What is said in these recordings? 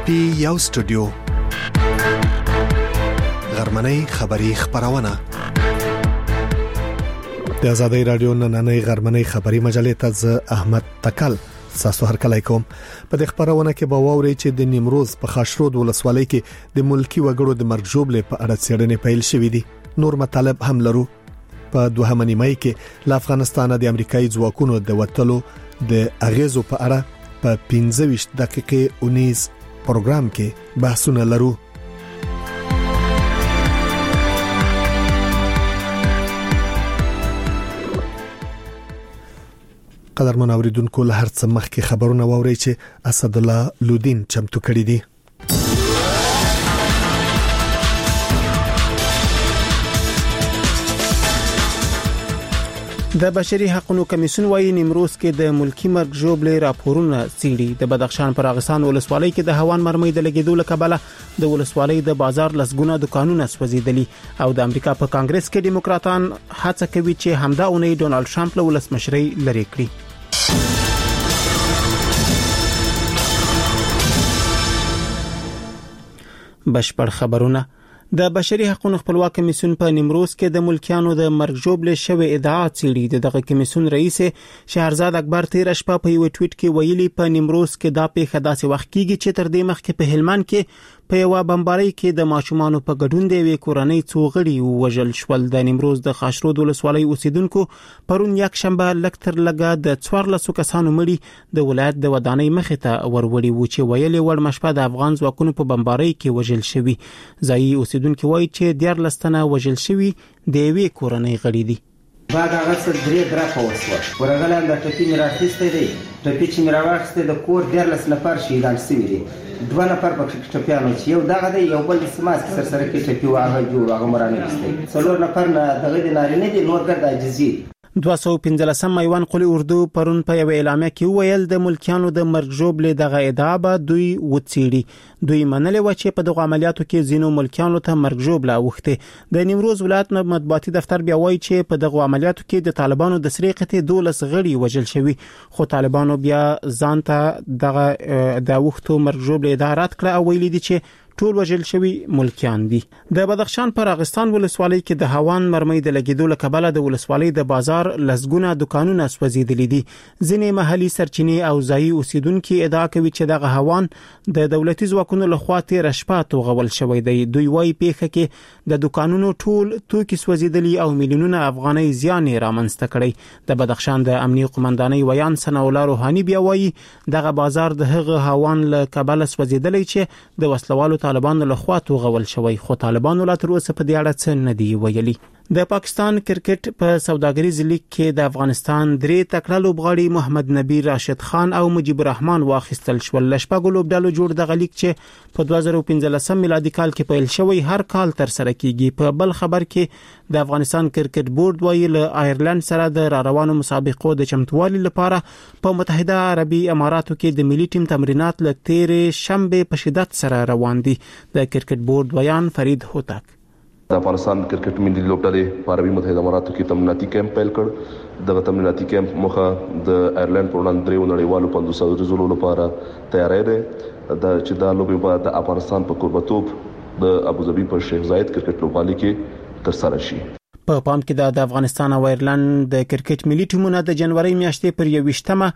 پی یو سټوډیو غرمنۍ خبری خبرونه د آزادۍ رادیو نننۍ غرمنۍ خبری مجلې ته احمد تکل تاسو هر کله کوم په دې خبرونه کې به ووري چې د نیمروز په خاشرود ولسوالۍ کې د ملکی وګړو د مرګ جوړې په اړه څېړنې پیل شوې دي. نور مطالب هم لرو. په دوهمه نیمه کې له افغانستان د امریکایي ځواکونو د وټلو د اغیزو په اړه په 15 دقیقې 19 پروګرام کې بحثونه لرو. قدرمن اوریدونکو له هر څه مخکې خبرونه ووري چې اسد الله لودین چمتو کړی دی. د بشري حقوقو کمیسیون وايي نیمروز کې د ملکی مرګ جوړې راپورونه څېړي. د بدخشان پر اغستان ولسوالۍ کې د هوان مرمۍ د لګیدو لکبله د ولسوالۍ د بازار لسګونه دکانونه سوځیدلي او د امریکا په کانګرس کې دیموکراتان هڅه کوي چې همدا اونۍ ډونالد ټرمپ له ولسمشرۍ لرې کړي. بشپړ خبرونه. د بشري حقوقو خپلواک کمیسیون په نیمروز کې د ملکیانو د مرګ جوړې شوې ادعا څېړي. دغه کمیسیون رئیس شهرزاد اکبر تیر شپه په یو ټویټ کې ویلي په نیمروز کې دا پیښه داسې وخت کېږي چې تر دې مخکې په هلمند کې په یو بمبارۍ کې د ماشومانو په ګډون د وی کورنۍ څو غړي وژل شول. د نیمروز د خاشرود ولسوالۍ اوسیدونکو پرون یک شنبه لکتر لګا د 14 کسانو مړي د ولایت د ودانۍ مخې ته ورولي و چې ویلي ور مشپه د افغان ځواکونو په بمبارۍ کې وژل شوی. ځایي اوسیدونکو وایي چې 14 تنه وژل شوی د وی کورنۍ غړي دي. بعد هغه څه درې درپه وسوه ورغلم د ټپي میراثسته دی ټپي چې میراثسته د کور 14 نفر شهیدان شوي دي. 2 نفر په ټپيانو چې یو دغه دی یو بل سماس سره کې ټپي واغه جوړ هغه مرانه دي. 4 نفر نه دغه د نارینه دي نور ګرد عاجزي. 215 میوان قلی اردو پرون په یو اعلامیه کې ویل د ملکیانو د مرګ جوړې دغه ادعا به دوی وڅېړي. دوی منلې و چې په دغه عملیاتو کې زینو ملکیانو ته مرګ جوړه وخته. د نیمروز ولایت مطبوعاتي دفتر بیا وایي چې په دغه عملیاتو کې د طالبانو د سریقې 12 غړي وژل شوی خو طالبانو بیا ځانته دغه د وختو مرګ جوړې ادعا رد کړه او ویلي دي چې ټول وژل شوی ملکیان دي. د بدخشان پر اغستان ولسوالۍ کې د هوان مرمۍ د لګیدو لکبله د ولسوالۍ د بازار لسګونه دکانونه سوځیدلي دي. ځینې محلي سرچینې او ځایي اوسیدونکو ادعا کوي چې دغه هوان د دولتي ځواکونو لخوا تیر شپه توغول شوی دی. دوی وايي پیښه کې د دکانونو ټول توکي سوځیدلي او میلیونونه افغانۍ زیان رامنځته کړی. د بدخشان د امنیي قومندانۍ ویان ثنا الله روحاني بیا وايي دغه بازار د هغه هوان لکبله سوځیدلی چې د وسلوالو طالبانو لخوا توغول شوی خو طالبانو لا تر اوسه په دې اړه څه نه دی ویلي. د پاکستان کرکټ په سوداګریز لیګ کې د افغانستان درې تکړه لوبغاړي محمد نبی راشد خان او مجيب الرحمن واخیستل شول. لشپږو لوبډالو جوړ د غلیګ چې په 2015 میلادي کال کې پیل شوی هر کال تر سره کیږي. په بل خبر کې د افغانستان کرکټ بورډ وایي له آیرلند سره د روانو مسابقو د چمتووالي لپاره په متحده عربي اماراتو کې د ملي ټیم تمرینات لکتیر شنبه په شدت سره روان دي. د کرکټ بورډ بیان فرید هوتک د افغانستان کرکټ ملي لوبډلې په عربي متحده اماراتو کې تمریناتي کیمپ پیل کړ. دغه تمریناتي کیمپ مخه د آیرلند پر وړاندې درې نړیوالو 500 ورځو لپاره تیاری دی. چې دا لوبې به د افغانستان په کوربتوب د ابوظبي په شیخ زاید کرکټ لوبغالي کې ترسره شي. په پام کې د افغانستان او آیرلند د کرکټ ملي ټیمونو د جنوري میاشتې پر 21مه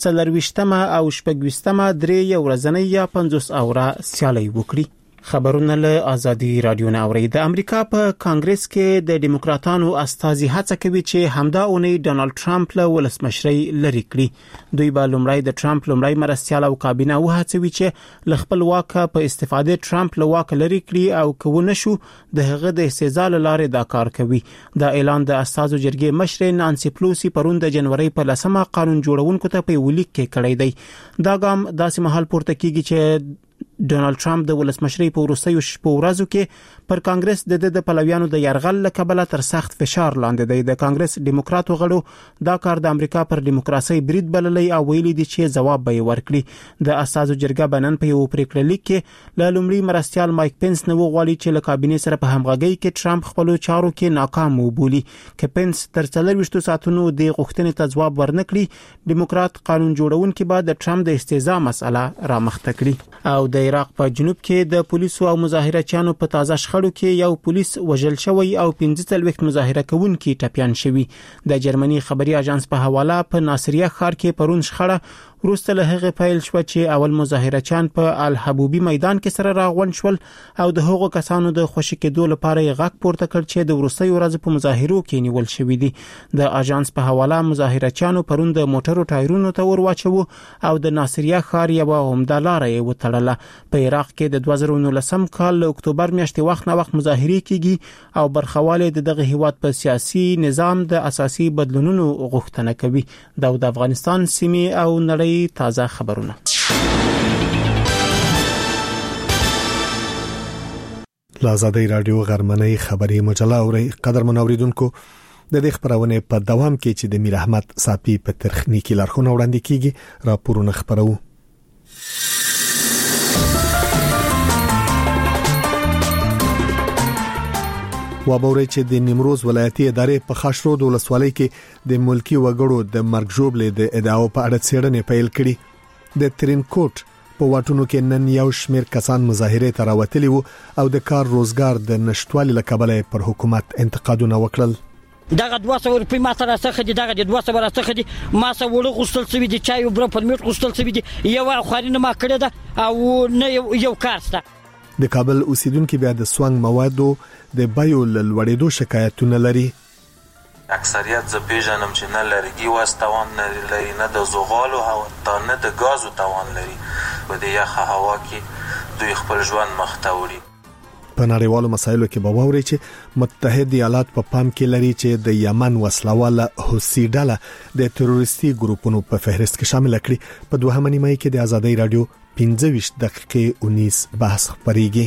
24مه او 26مه درې ورځنۍ یا 50 اوره سیالي وکړي. خبرونه له آزادي رادیو نه اوري. د امریکا په کانګرس کې د دیموکراتانو استازي هڅه کوي چې همدا اونۍ ډونالد ټرمپ له ولسمشرۍ لرې کړي. دوی به لومړی د ټرمپ لومړی مرستیال او کابینه وهڅوي چې ل خپل واک په استفاده ټرمپ له واک لرې کړي او کو نشو د هغه د استهزاء لارې دا کار کوي. دا اعلان د استازو جرګې مشر نانسي پلوسی پرون د جنوري په 10مه قانون جوړونکو ته په ولیک کې کړی دی. دا ګام داسې مهال پورته کیږي چې ډونالد ټرمپ د ولسمشرۍ په وروستیو شپو ورځو کې پر کانګرس د پلویانو د يرغل لکبله تر سخت فشار لاندې دی. د کانګرس دیموکراتو غړو دا کار د امریکا پر دیموکراسي برید بللی او ویلي دي چې جواب به ورکړي. د اساسو جرګه بنن په یو پریکړه لیک کې ل لومړي مرستيال مایک پنس نو غواړي چې له کابینې سره په همغږۍ کې ټرمپ خپل چارو کې ناکام وبولي. که پنس تر 24 ساعتونو د غوښتنې ته جواب ورنکړي، دیموکرات قانون جوړونکي به د ټرمپ د استهزاء مسله را مخته کړي. او د د عراق په جنوب کې د پولیسو او مظاهرچیانو په تازه شخړو کې یو پولیس وژل شوی او 45 مظاهره کوونکي ټپيان شوي. د جرمني خبري اژانس په حواله په ناصریه ښار کې پرون شخړه وروسته له هغه پیل شو چې اول مظاهرچیان په الحبوبي میدان کې سره راغونډ شول او د هغو کسانو د خوشی کېدو لپاره یې غږ پورته کړ چې د وروستي ورځ په مظاهرو کې نیول شوی دي. د اژانس په حواله مظاهرچیانو پرون د موټرو ټایرونو ته ور واچو او د ناصریه ښار یو عمده لار یې وتړله. په عراق کې د 2019 کال له اکتوبر میاشتې وخت نه وخت مظاهرې کیږي او برخواله دغه هیواد په سیاسي نظام د اساسي بدلونونو غوښتنه کوي. د افغانستان سیمې او نړۍ تازه خبرونه. لازادی رادیو غرمنۍ خبری مجله اوري قدرمن اوریدونکو د دې خبرونه په دوام کې چې د میر احمد صافي په تخنیکی لارښوونه وړاندې کیږي راپورونه خبرو. وابوري چې د نیمروز ولایتي ادارې په خاشرود ولسوالۍ کې د ملکی وګړو د مرګ ژوبلې د ادعاو په اړه څېړنې پیل کړې. د ترینکوټ په واټونو کې نن یو شمېر کسان مظاهره ته راوتلي وو او د کار روزګار د نشټوالي لکبله پر حکومت انتقادونه وکړل. دغه 200 روپۍ ما سره څخه دي، دغه 200 را څخه دي، ما سره وړو غوښتل سوي دي، چای او برو پرمیټ غوښتل سوي دي، یو خورینه ما کړی ده او نه یو کار شته. د کابل اوسیدونکو بیا د سوانګ موادو د بایو لوړېدو شکایتونه لري. اکثریت ز پیژنم چې نه لرګي واستوان نه لري، نه د زغالو او نه د غازو توان لري. په دې یخه هوا کې دوی خپل ژوند مختوري. په نړیوالو مسایلو کې به ووري چې متحده ایالات په پام کې لري چې د یمن وسلواله حوثي ډله د تروریستي ګروپونو په فهرست کې شامل کړي. په دوهمه نیمه کې د آزادۍ رادیو 15 دقیقې 19 بحث خبريږي.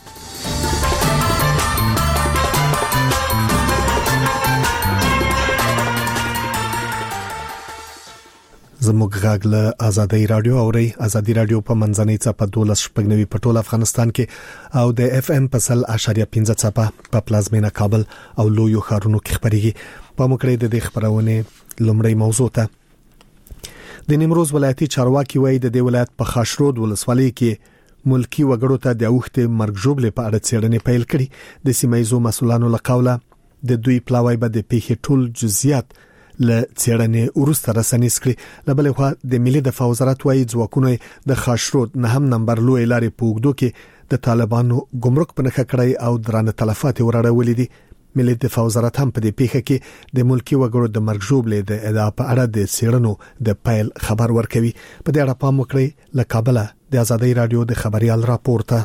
زموږ غږ له آزادۍ رادیو اوري. آزادۍ رادیو په منځنۍ چپه 12.9 په ټول افغانستان کې او د اف ام په 0.15 چپه په پلازمینه کابل او لویو ښارونو کې خبريږي. په موکړې د دې خبرونه لومړی موضوع ته د نیمروز ولایتي چارواکي وایي د دې ولایت په خاشرود ولسوالۍ کې ملکی وګړو ته د اوښته مرګ ژوبلې په اړه څېړنې پیل کړي. د سیمایزو مسولانو لقوله د دوی پلاوی به د پیښې ټول جزئیات له څېړنې وروسته رسنیز کړي. له بلې خوا د ملي دفاع وزارت وایي ځواکونه د خاشرود 9 نمبر لوی لارې په اوږدو کې د طالبانو ګمرک په نښه کړی او درانه تلفات وراړولې دي. ملي دفاع وزارت هم په دې پیښه کې د ملکی وګړو د مرګ ژوبلې د ادعا په اړه د څېړنو د پیل خبر ورکوي. په دې اړه پام وکړئ. له کابل د آزادۍ رادیو د خبريال راپورته.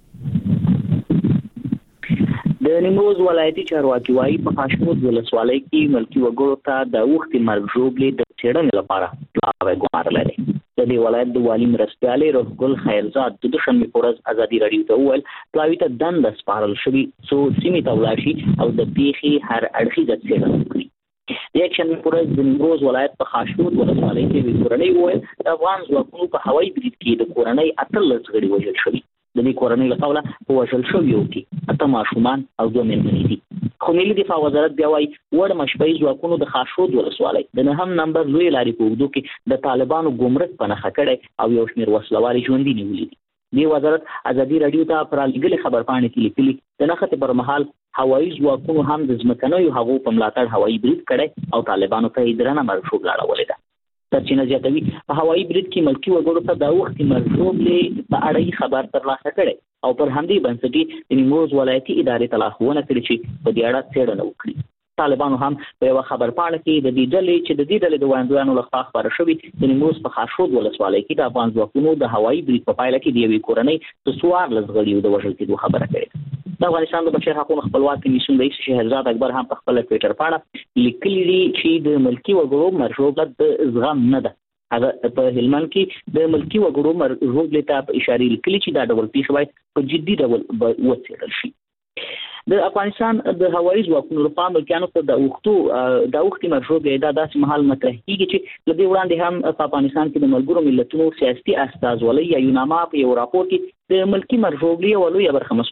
د نیمروز ولایتي چارواکي وايي په خاشرود ولسوالۍ کې ملکی وګړو ته د اوښتې مرګ ژوبلې د څېړنې لپاره پلاوی ګمار لري. د دې ولایت د والي مرستیالي روح ګل خیرزاد د دوشنبه پورز آزادۍ رادیو ته وویل پلاوی ته دند سپارل شوی څو سیمې ته ولاشي او د پیښې هر اړخیزه څېړنه وکړي. د یکشنبه پورز د نیمروز ولایت په خاشرود ولسوالۍ کې کورنۍ وویل د افغان ځواکونو په هوایي برید کې د کورنۍ 18 غړي وژل شوي. د دې کورنۍ لقوله په وژل شویو کې 8 ماشومان او 2 مېرمنې دي. خو ملي دفاع وزارت بیا وايي وړ مشبعي ځواکونو د خاشرود ولسوالۍ د 9 نمبر لوی لارې په اوږدو کې د طالبانو ګمرک په نښه کړی او یو شمېر وسلوال ژوندي نیولي دي. د وزارت آزادۍ رادیو ته پر لګلې خبرپاڼې کې لیکلي د نښتې پر مهال هوایي ځواکونو هم د ځمکنیو هغو په ملاتړ هوایي برید کړی او طالبانو ته یې درنه مرګ ژوبله اړولې ده. سرچینه زیاتوي په هوایي برید کې ملکی وګړو ته د اوښتې مرګ ژوبلې په اړه خبر ترلاسه کړي او پر همدې بنسټ د نیمروز ولایتي ادارې ته لارښوونه کړې چې په دې اړه څېړنه وکړي. طالبانو هم په یو خبرپاڼه کې د دې ډلې د وړاندوینو لخوا خبره شوې د نیمروز په خاشرود ولسوالۍ کې د افغان ځواکونو د هوایي برید په پایله کې د یوې کورنۍ د 14 غړیو د وژل کېدو خبره کړې. د افغانستان د بشري حقوقو خپلواک کمیسیون رئیس شهرزاد اکبر هم په خپل ټویټر باندې لیکلي دي چې د ملکی وګړو مرګ ژوبله د زغم نه ده. هغه په هلمند کې د ملکی وګړو مرګ ژوبلې ته په اشاره لیکلي چې دا ډول پیښه باید په جدي ډول وڅېړل شي. د افغانستان د هوایي ځواکونو لخوا ملکیانو ته د اوښتې مرګ ژوبلې دا داسې مهال مطرح کیږي چې له دې وړاندې هم په افغانستان کې د ملګرو ملتونو سیاسي استازولۍ یا یوناما په یو راپور کې د ملکی مرګ ژوبلې یوه لویه برخه مسؤلیت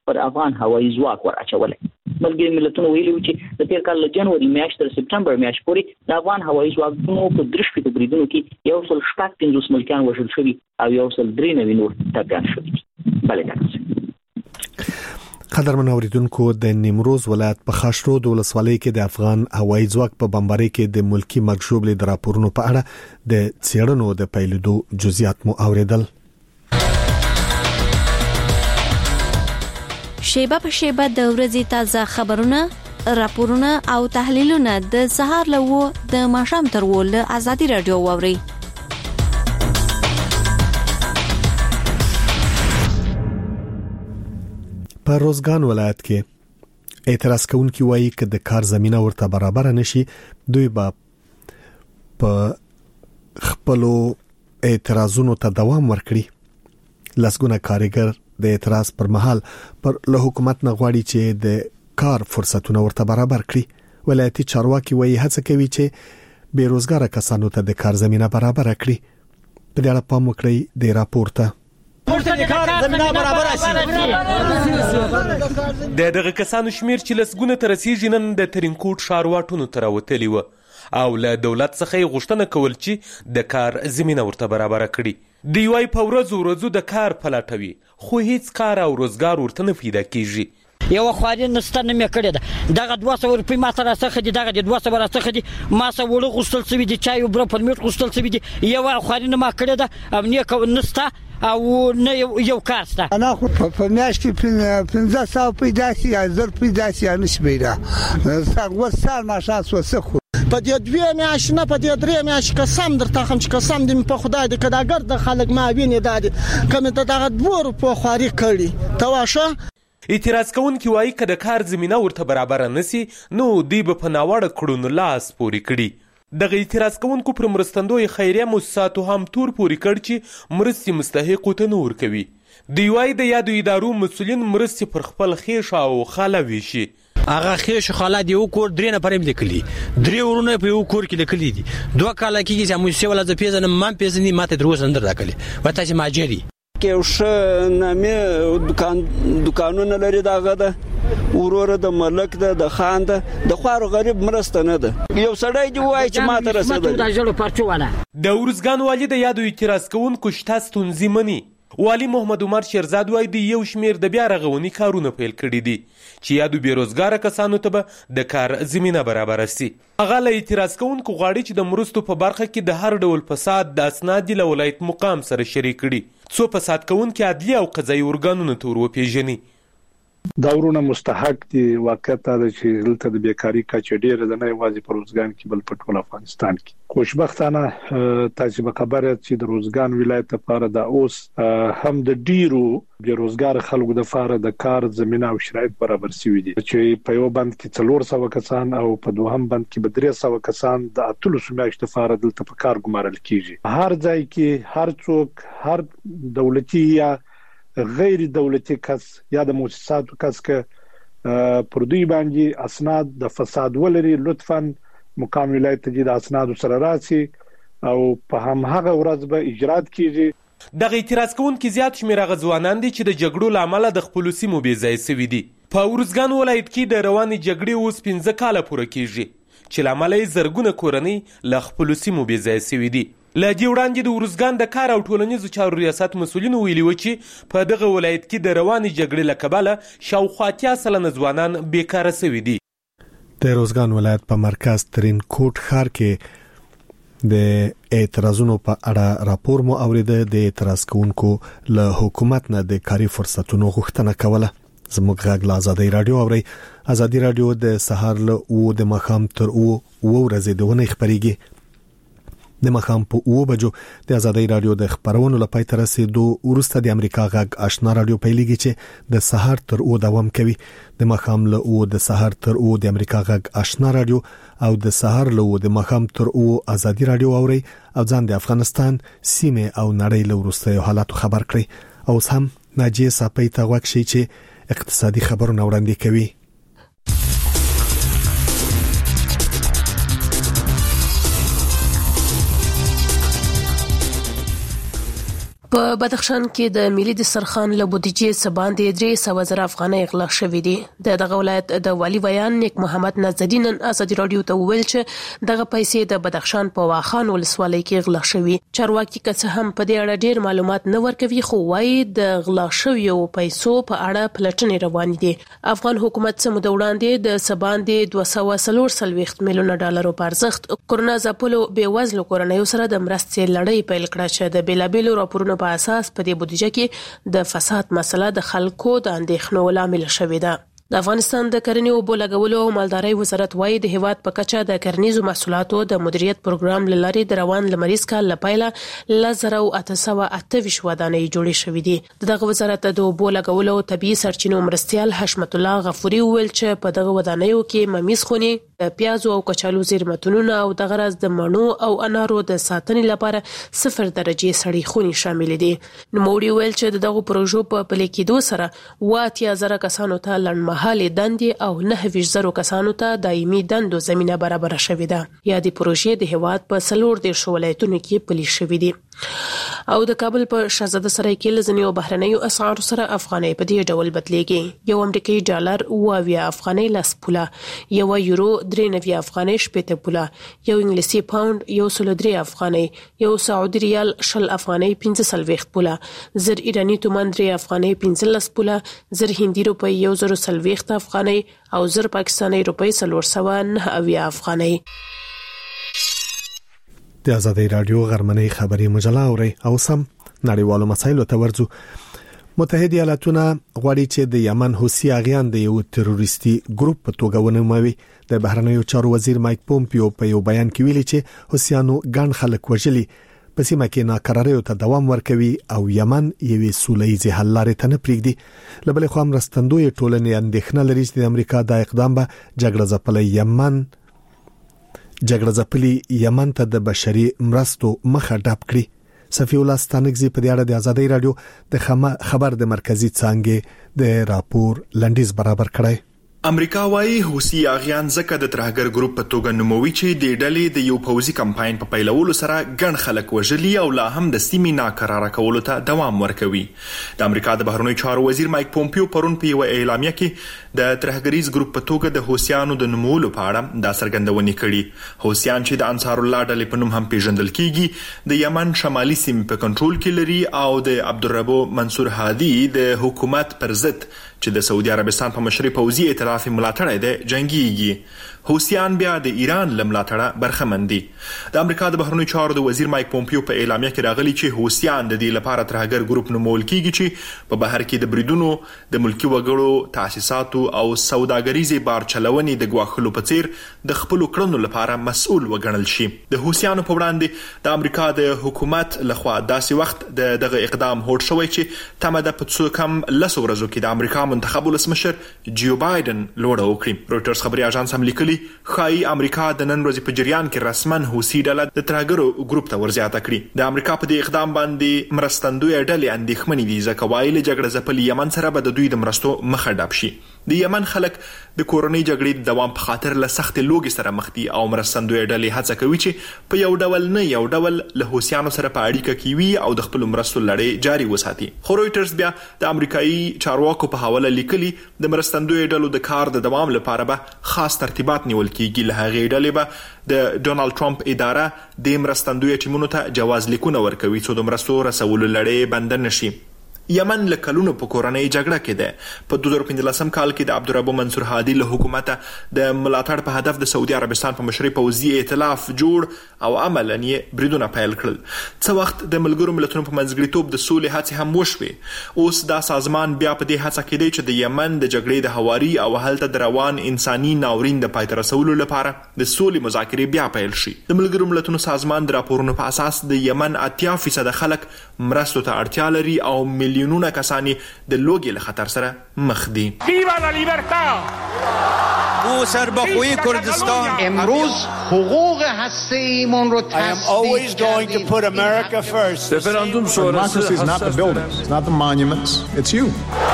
پر افغان هوایي ځواک ورچولای. ملګري ملتونو ویلي و چې د تیر کال له جنوري میاشتې تر سپټمبر میاشتې پورې د افغان هوایي ځواکونو په 3 بریدونو کې 155 ملکیان وژل شوي او 193 نور ټپیان شوي. بلې قدرمن اوریدونکو د نیمروز ولایت په خاشرود ولسوالۍ کې د افغان هوایي ځواک په بمبارۍ کې د ملکی مرګ ژوبلې د راپورونو په اړه د څېړنو د پیلېدو جزئیات مو اوریدل. شیبه په شیبه د ورځې تازه خبرونه، راپورونه او تحلیلونه د سهار له د ماښام تر ول آزادي رادیو واوري. په روزګان ولایت کې اعتراض کوونکي وایي چې د کار زمينه ورته برابر نشي، دوی به په خپلو اعتراضونو ته دوام ورکړي. لسګونه کارګر د اعتراض پر مهال پر له حکومت نه غواړي چې د کار فرصتونه ورته برابر کړي. ولایتي چارواکي وایي هڅه کوي چې بیروزګار کسانو ته د کار زمينه برابر کړي. په دې اړه پام وکړئ د راپورته. دغه کسانو شمیر چې لسګونه تر رسیدي نن د ترینکوټ ښارواټونو تر وتلی و او له دولت څخه غوښتنه کول چې د کار زمينه ورته برابر کړي. دی وايي په ورځو د کار پلاټوي خو هیڅ کار او روزګار ورته نه پیدا کیږي. یو خواري نستنه مې کړی ده، دغه 200 روپۍ ما سره څخه دي، دغه 200 را څخه دي، ما سره وړو غوښتل شوي دي، چای او بر پرمیټ غوښتل شوي دي، یو خواري نه ما کړی ده، امنیه کو نستا او نه یو کار ستا. انا خو په میاشت کې 1500 پیدا سي، 1000 پیدا سي، نشي پیدا. څنګه وسال ما شانس وسخو په دې 2 میاشتې نه په دې 3 میاشتې قسم درته خم چې قسم دې په خدای دې کداګر د خلک ما ویني دادي کوم ته دغه 2 روپو خواري کړي تواشه. اعتراض کوونکي وایي که د کار زمينه ورته برابر نشي نو دی به په ناوړه کړنو لاس پوري کړي. دغه اعتراض کوونکو پر مرستندوی خیریه مؤسساتو هم تور پوري کړ چې مرستې مستحقو ته نور کوي. دی وايي د یادو ادارو مسؤلین مرستې پر خپل خېښه او خاله ویشي. هغه خېښ خاله دی کور درې نه پرېم لیکلي، 3 ورونه په یو کور کې لیکلي دي. 2 کال کېږي چې موږ ولا ز پیژنم ما پیژنې ماته دروځ اندر راکلي وته چې ماجری کې وش نامې دکانونه لري داغه ده ورور د ملک د خان د خوارو غریب مرسته نه ده. یو سړی دی وای چې ماته رسیدل. د ورزګان والی د یادو اعتراض کوونکو شته ستونزې مني. والی محمد عمر شیرزاد وای دی یو شمیر د بیا رغونی کارونه پیل کړي دي چې یادو بیروزګار کسانو ته به د کار زمينه برابر شي. هغه له اعتراض کوونکو غواړي چې د مرستو په برخه کې د هر ډول فساد د اسناد له ولایت مقام سره شریک کړي څو فساد کوونکي عدلي او قضایي ارګانونو ته ورپېژني. دا ورونه مستحق دي. واقعیت دا چې دلته د بیکاری کچه ډیره ده، نه یوازې په روزګان کې بل په ټول افغانستان کې. خوشبختانه تاسو به خبره چې د روزګان ولایت لپاره د اوس هم د ډیرو بیروزګار خلکو د لپاره د کار زمينه او شرایط برابر شوي دي چې په یو بند کې 400 کسان او په دوهم بند کې به 300 کسان د اتلس میاشتې لپاره دلته په کار ګمارل کیږي. هر ځای کې هر څوک، هر دولتي یا غیر دولتي کس یا د مؤسساتو کس که پر دوی باندې اسناد د فساد ولري لطفاً مقام ولایت ته د اسناد سره راسي او په هغه ورځ به اجرات کیږي. دغه اعتراض کوونکي زیات شمیر غزوانان دي چې د جګړو لامل د خپل سیمو بې ځای شوي دي. په ورزګان ولایت کې د رواني جګړې اوس 15 کاله پوره کیږي چې لامل یې زرګونه کورنۍ له خپل سیمو بې ځای شوي دي. له دې وړاندې د ورزګان د کار او ټولنیزو چارو ریاست مسؤلینو ویلي و چې په دغه ولایت کې د رواني جګړې له کبله شاوخوا 80% ځوانان بیکاره شوي دي. د روزګان ولایت په مرکز ترینکوټ ښار کې د اعتراضونو په اړه راپور مو اوریده. د اعتراض کوونکو له حکومت نه د کاري فرصتونو غوښتنه کوله. زموږ غږ له آزادۍ رادیو اوري. آزادۍ رادیو د سهار له او د مخام تر او ورځې دونه خبريږي. د مخام په 9 بجو د آزادۍ رادیو د خبرونو لپاره تر رسیدو ورسته د امریکا غږ آشنا رادیو پیلېږي چې د سهار تر 9 دوام کوي. د مخام له 9 د سهار تر 9 د امریکا غږ آشنا رادیو او د سهار له 9 د مخام تر 9 آزادۍ رادیو اوري او ځان د افغانستان سیمه او نړۍ له ورسته حالات خبر کړي. او هم ناجیه صاحب ته وښیي چې اقتصادي خبرونه وړاندې کوي. په بدخشان کې د ملي دسترخوان له بودیجې څخه باندې 300,000 افغانۍ غلا شوې دي. دغه ولایت د والي ویان نیک محمد نظری نن ازادي رادیو ته وویل چې دغه پیسې د بدخشان په واخان ولسوالۍ کې غلا شوې. چارواکي که څه هم په دې اړه ډېر معلومات نه ورکوي، خو وايي د غلا شویو پیسو په اړه پلټنې روانې دي. افغان حکومت څخه د وړاندې د سباندې 243 میلیون ډالرو په ارزښت کورونا ځپلو بېوزلو کورنیو سره د مرستې لړۍ پیل کړه چې د بیلابېلو راپورونو په اساس په دې بودیجه کې د فساد مسله د خلکو د اندېښنو لامل شوې ده. د افغانستان د کرنې او بولګولو او مالدارۍ وزارت وايي د هیواد په کچه د کرنیزو محصولاتو د مدیریت پروګرام لاري د روان لمریز کال لپاره 1828 ودانۍ جوړې شوې دي. دغه وزارت د بولګولو او طبي سرچینو مرستيال حشمت الله غفوري ویل چې په دغه ودانیو کې ممیز خوني، پیازو او کچالو زیرمتونونه او د غرض د مڼو او انارو د ساتنې لپاره 0 درجه سړې خوني شامل دي. نو موړي ویل چې دغه پروژو په پلي کېدو سره 80,000 کسانو ته لړمحالي دندې او 9,000 کسانو ته دایمي دندو زمينه برابر شوې ده. یا د پروژې د هیواد په 14 ولایتونو کې پلي شوې دي. او د کابل په شهزاده سرای کې لزنیو بهرنیو اسعار سره افغانۍ په دې ډول بدلېږي. یو امریکایي ډالر 20 افغانۍ لاس پوله، یو یورو 93 افغانۍ 70 پوله، یو انګلیسي پاوند 103 افغانۍ، یو سعودي ریال 20 افغانۍ 15 پوله، زر ایرانی تومان 3 افغانۍ 15 پوله، زر هندي روپۍ 140 افغانۍ او زر پاکستاني روپۍ 409 افغانۍ. د آزادۍ رادیو غرمنۍ خبري مجله اوري او سم نړیوالو مسایلو ته ورځو. متحده ایالاتونه غواړي چې د یمن حوثي اغیان د یو تروریستي ګروپ په توګه ونوموي. د بهرنیو چارو وزیر مایک پومپیو په یو بیان کې ویلي چې حوثیانو ګڼ خلک وژلي، په سیمه کې ناکراریو ته دوام ورکوي او یمن یوې سولهییزې حل لارې ته نه پرېږدي. له بلې خوا مرستندوی ټولنې اندېښنه لري چې د امریکا د اقدام به جګړه ځپلي یمن ته د بشري مرستو مخه ډاب کړي. صفی الله ستانکزی په اړه د آزادۍ رادیو د خبر د مرکزی څانګې د راپور لنډیز برابر کړی. امریکا وايي حوثي اغیان زکه د ترهګر ګروپ په توګه نوموي چې د ډلې د یو پوځي کمپاین په پیلولو سره ګڼ خلک وژلي او لا هم د سیمې ناکراره کولو ته دوام ورکوي. د امریکا د بهرنیو چارو وزیر مایک پومپیو پرون په یو اعلامیه کې د ترهګریز ګروپ په توګه د حوثیانو د نومولو په اړه دا څرګندونه کړې. حوثیان چې د انصار الله ډلې په نوم هم پیژندل کیږي، د یمن شمالي سیمې په کنټرول کې لري او د عبدالربو منصور هادي د حکومت پر ضد چې د سعودي عربستان په مشرۍ پوځي ائتلاف ملاتړی دی جنگيږي. حوثیان بیا د ایران له ملاتړه برخمن دي. د امریکا د بهرنیو چارو د وزیر مایک پومپیو په اعلامیه کې راغلي چې حوثیان د دې لپاره ترهګر ګروپ نومول کیږي چې په بهر کې د بریدونو، د ملکی وګړو، تاسیساتو او سوداګریزي بار چلونې د ګواښلو په څیر د خپل کړنو لپاره مسؤل وګڼل شي. د حوثیانو په وړاندې د امریکا د حکومت لخوا داسې وخت دغه اقدام هوډ شوی چې تمه ده په څو کم 10 ورځو کې د امریکا منتخب ولسمشر جو بایدن لوړه وکړي. رويټرز خبري اژانس هم لیکلي خای امریکا د نن ورځې په جریان کې رسمن حوثي ډله د ترهګرو ګروپ ته ورزیاته کړي. د امریکا په دې اقدام باندې مرستندوی ډلې اندېښمنې دي ځکه وايي له جګړه ځپلي یمن سره به د دوی د مرستو مخه ډاب شي. د یمن خلک د کورونی جګړې د دوام په خاطر له سخت لوګي سره مخ دي او مرستندوی ډلې هڅه کوي چې په یو ډول نه یو ډول له حوثیانو سره په اړیکه کې وي او د خپل مرستو لړۍ جاري وساتي. خو رويټرز بیا د امریکایي چارواکو په حواله لیکلي د مرستندوی ډلو د کار د دوام لپاره به خاص ترتیبات نیول کیږي. له هغې ډلې به د ډونالد ټرمپ اداره د مرستندوی ټیمونو ته جواز لیکونه ورکوي څو د مرستو رسولو لړۍ بند نشي. یمن له کلونو په کورنۍ جګړه کې ده. په 2015 کال کې د عبدالربو منصور هادي له حکومت د ملاتړ په هدف د سعودي عربستان په مشرۍ پوځي ائتلاف جوړ او عملاً یې بریدونه پیل کړل. څه وخت د ملګرو ملتونو په منځګړیتوب د سولې هڅې هم وشوې. اوس دا سازمان بیا په دې هڅه کې دی چې د یمن د جګړې د هواري او هلته د روان انساني ناورین د پای ته رسولو لپاره د سولې مذاکرې بیا پیل شي. د ملګرو ملتونو سازمان د راپورونو په اساس د یمن 80% خلک مرستو ته اړتیا لري او میلیونونه کسانی د لوګي له خطر سره مخ دي. ویوا لا لیبرتا! او سربخوی کردستان امروز حقوق هسته‌ایمون رو تصدیق کردیم. رفراندوم شورای is not the buildings, it's not the monuments, it's you.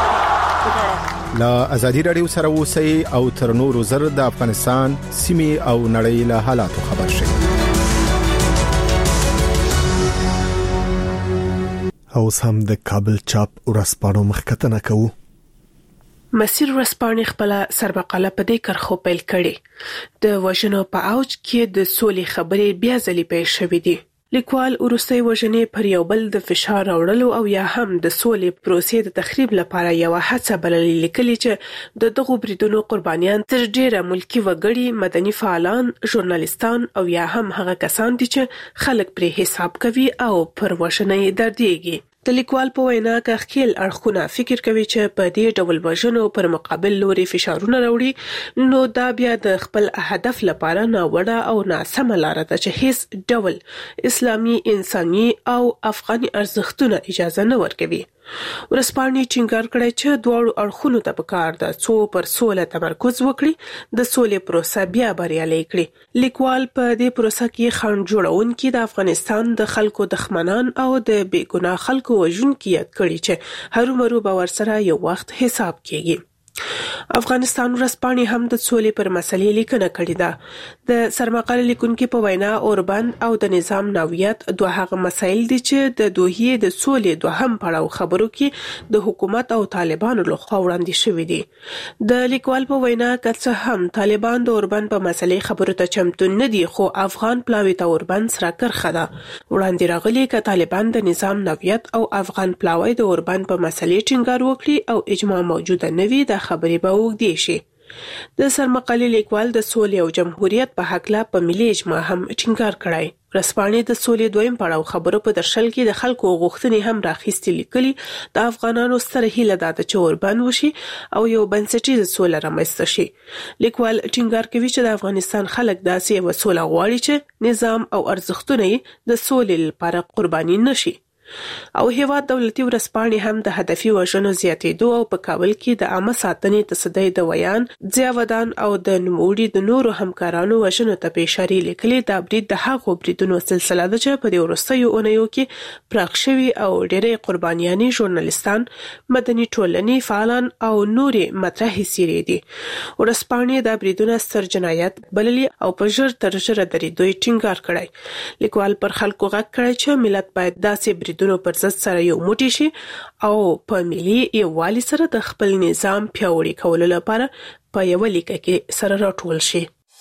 لا آزادی رادیو سره اوسئ او تر نورو زر د افغانستان سیمې او نړۍ له حالاتو خبر شئ. او سم د کابل چاپ ورسپانو مخکتنه کوو. مسیر ورسپانې خپل سربقاله په دې کرخو پیل کړي. د وژنو په اوج کې د سولې خبرې بیا ځلې پیل شوې دي. لیکوال وروستي وژنې پر یو بل د فشار راوړلو او یا هم د سولې پروسې د تخریب لپاره یو هڅه بللې، لیکلي چې د دغو بریدونو قربانیان تر ډیره ملکی وګړي، مدني فعالان، ژورنالیستان او یا هم هغه کسان دي چې خلک پرې حساب کوي او پر وژنې درديږي. د لیکوال په وینا که خپل اړخونه فکر کوي چې په دې ډول وژنو پر مقابل لوري فشارونه راوړي، نو دا بیا د خپل هدف لپاره ناوړه او ناسمه لار ده چې هیڅ ډول اسلامي، انساني او افغاني ارزښتونه اجازه نه ورکوي. ورسپانې ټینګار کړی چې دواړو اړخونو ته پکار ده څو پر سوله تمرکز وکړي، د سولې پروسه بیا بریالۍ کړي. لیکوال په دې پروسه کې خنډ جوړونکي د افغانستان د خلکو دښمنان او د بې ګناه خلکو وژونکي یاد کړي چې هرومرو به ورسره یو وخت حساب کیږي. افغانستان ورسپانې هم د سولې پر مسلې لیکنه کړې ده. د سرمقاله لیکونکو په وینا اوربند او د نظام نوعیت دوه هغه مسایل دي چې د دوحې د سولې دوهم پړاو خبرو کې د حکومت او طالبانو لخوا وړاندې شوې دي. د لیکوال په وینا که څه هم طالبان د اوربند په مسلې خبرو ته چمتو نه دي، خو افغان پلاوی ته اوربند سره کرخه ده. وړاندې راغلي که طالبان د نظام نوعیت او افغان پلاوی د اوربند په مسلې ټینګار وکړي او اجماع موجوده نه وي، د خبرې به وګدي شي. د سرمقاله لیکوال د سولې او جمهوریت په حق لا په ملي اجماع هم ټینګار کړای. ورسپانې د سولې دویم پړاو خبرو په درشل کې د خلکو غوښتنې هم راخېستې، لیکلي د افغانانو سره هیله ده چې اوربند وشي او یو بنسټیزه سوله رامنځته شي. لیکوال ټینګار کوي چې د افغانستان خلک داسې یو سوله غواړي چې نظام او ارزښتونه د سولې لپاره قرباني نشي. او هیواد دولتي ورسپانې هم د هدفي وژنو زیاتېدو او په کابل کې د عامه ساتنې تصدۍ د ویان، ضیاءودان او د نوموړي د نورو همکارانو وژنو ته په اشاره لیکلي دا برید د هغو بریدونو سلسله ده چې په دې وروستیو اونیو کې پراخ شوي او ډېرې قربانیانې ژورنالیستان، مدني ټولنې فعالان او نورې مطرحې څیرې دي. ورسپانې دا بریدونه ستر جنایت بللي او په ژر تر ژره درېدو یې ټینګار کړی. لیکوال پر خلکو غږ کړی چې ملت باید داسې بریدونو پر ضد سره یو موټی شي او په ملي یووالي سره د خپل نظام پیاوړي کولو لپاره په یو لیکه کې سره راټول شي.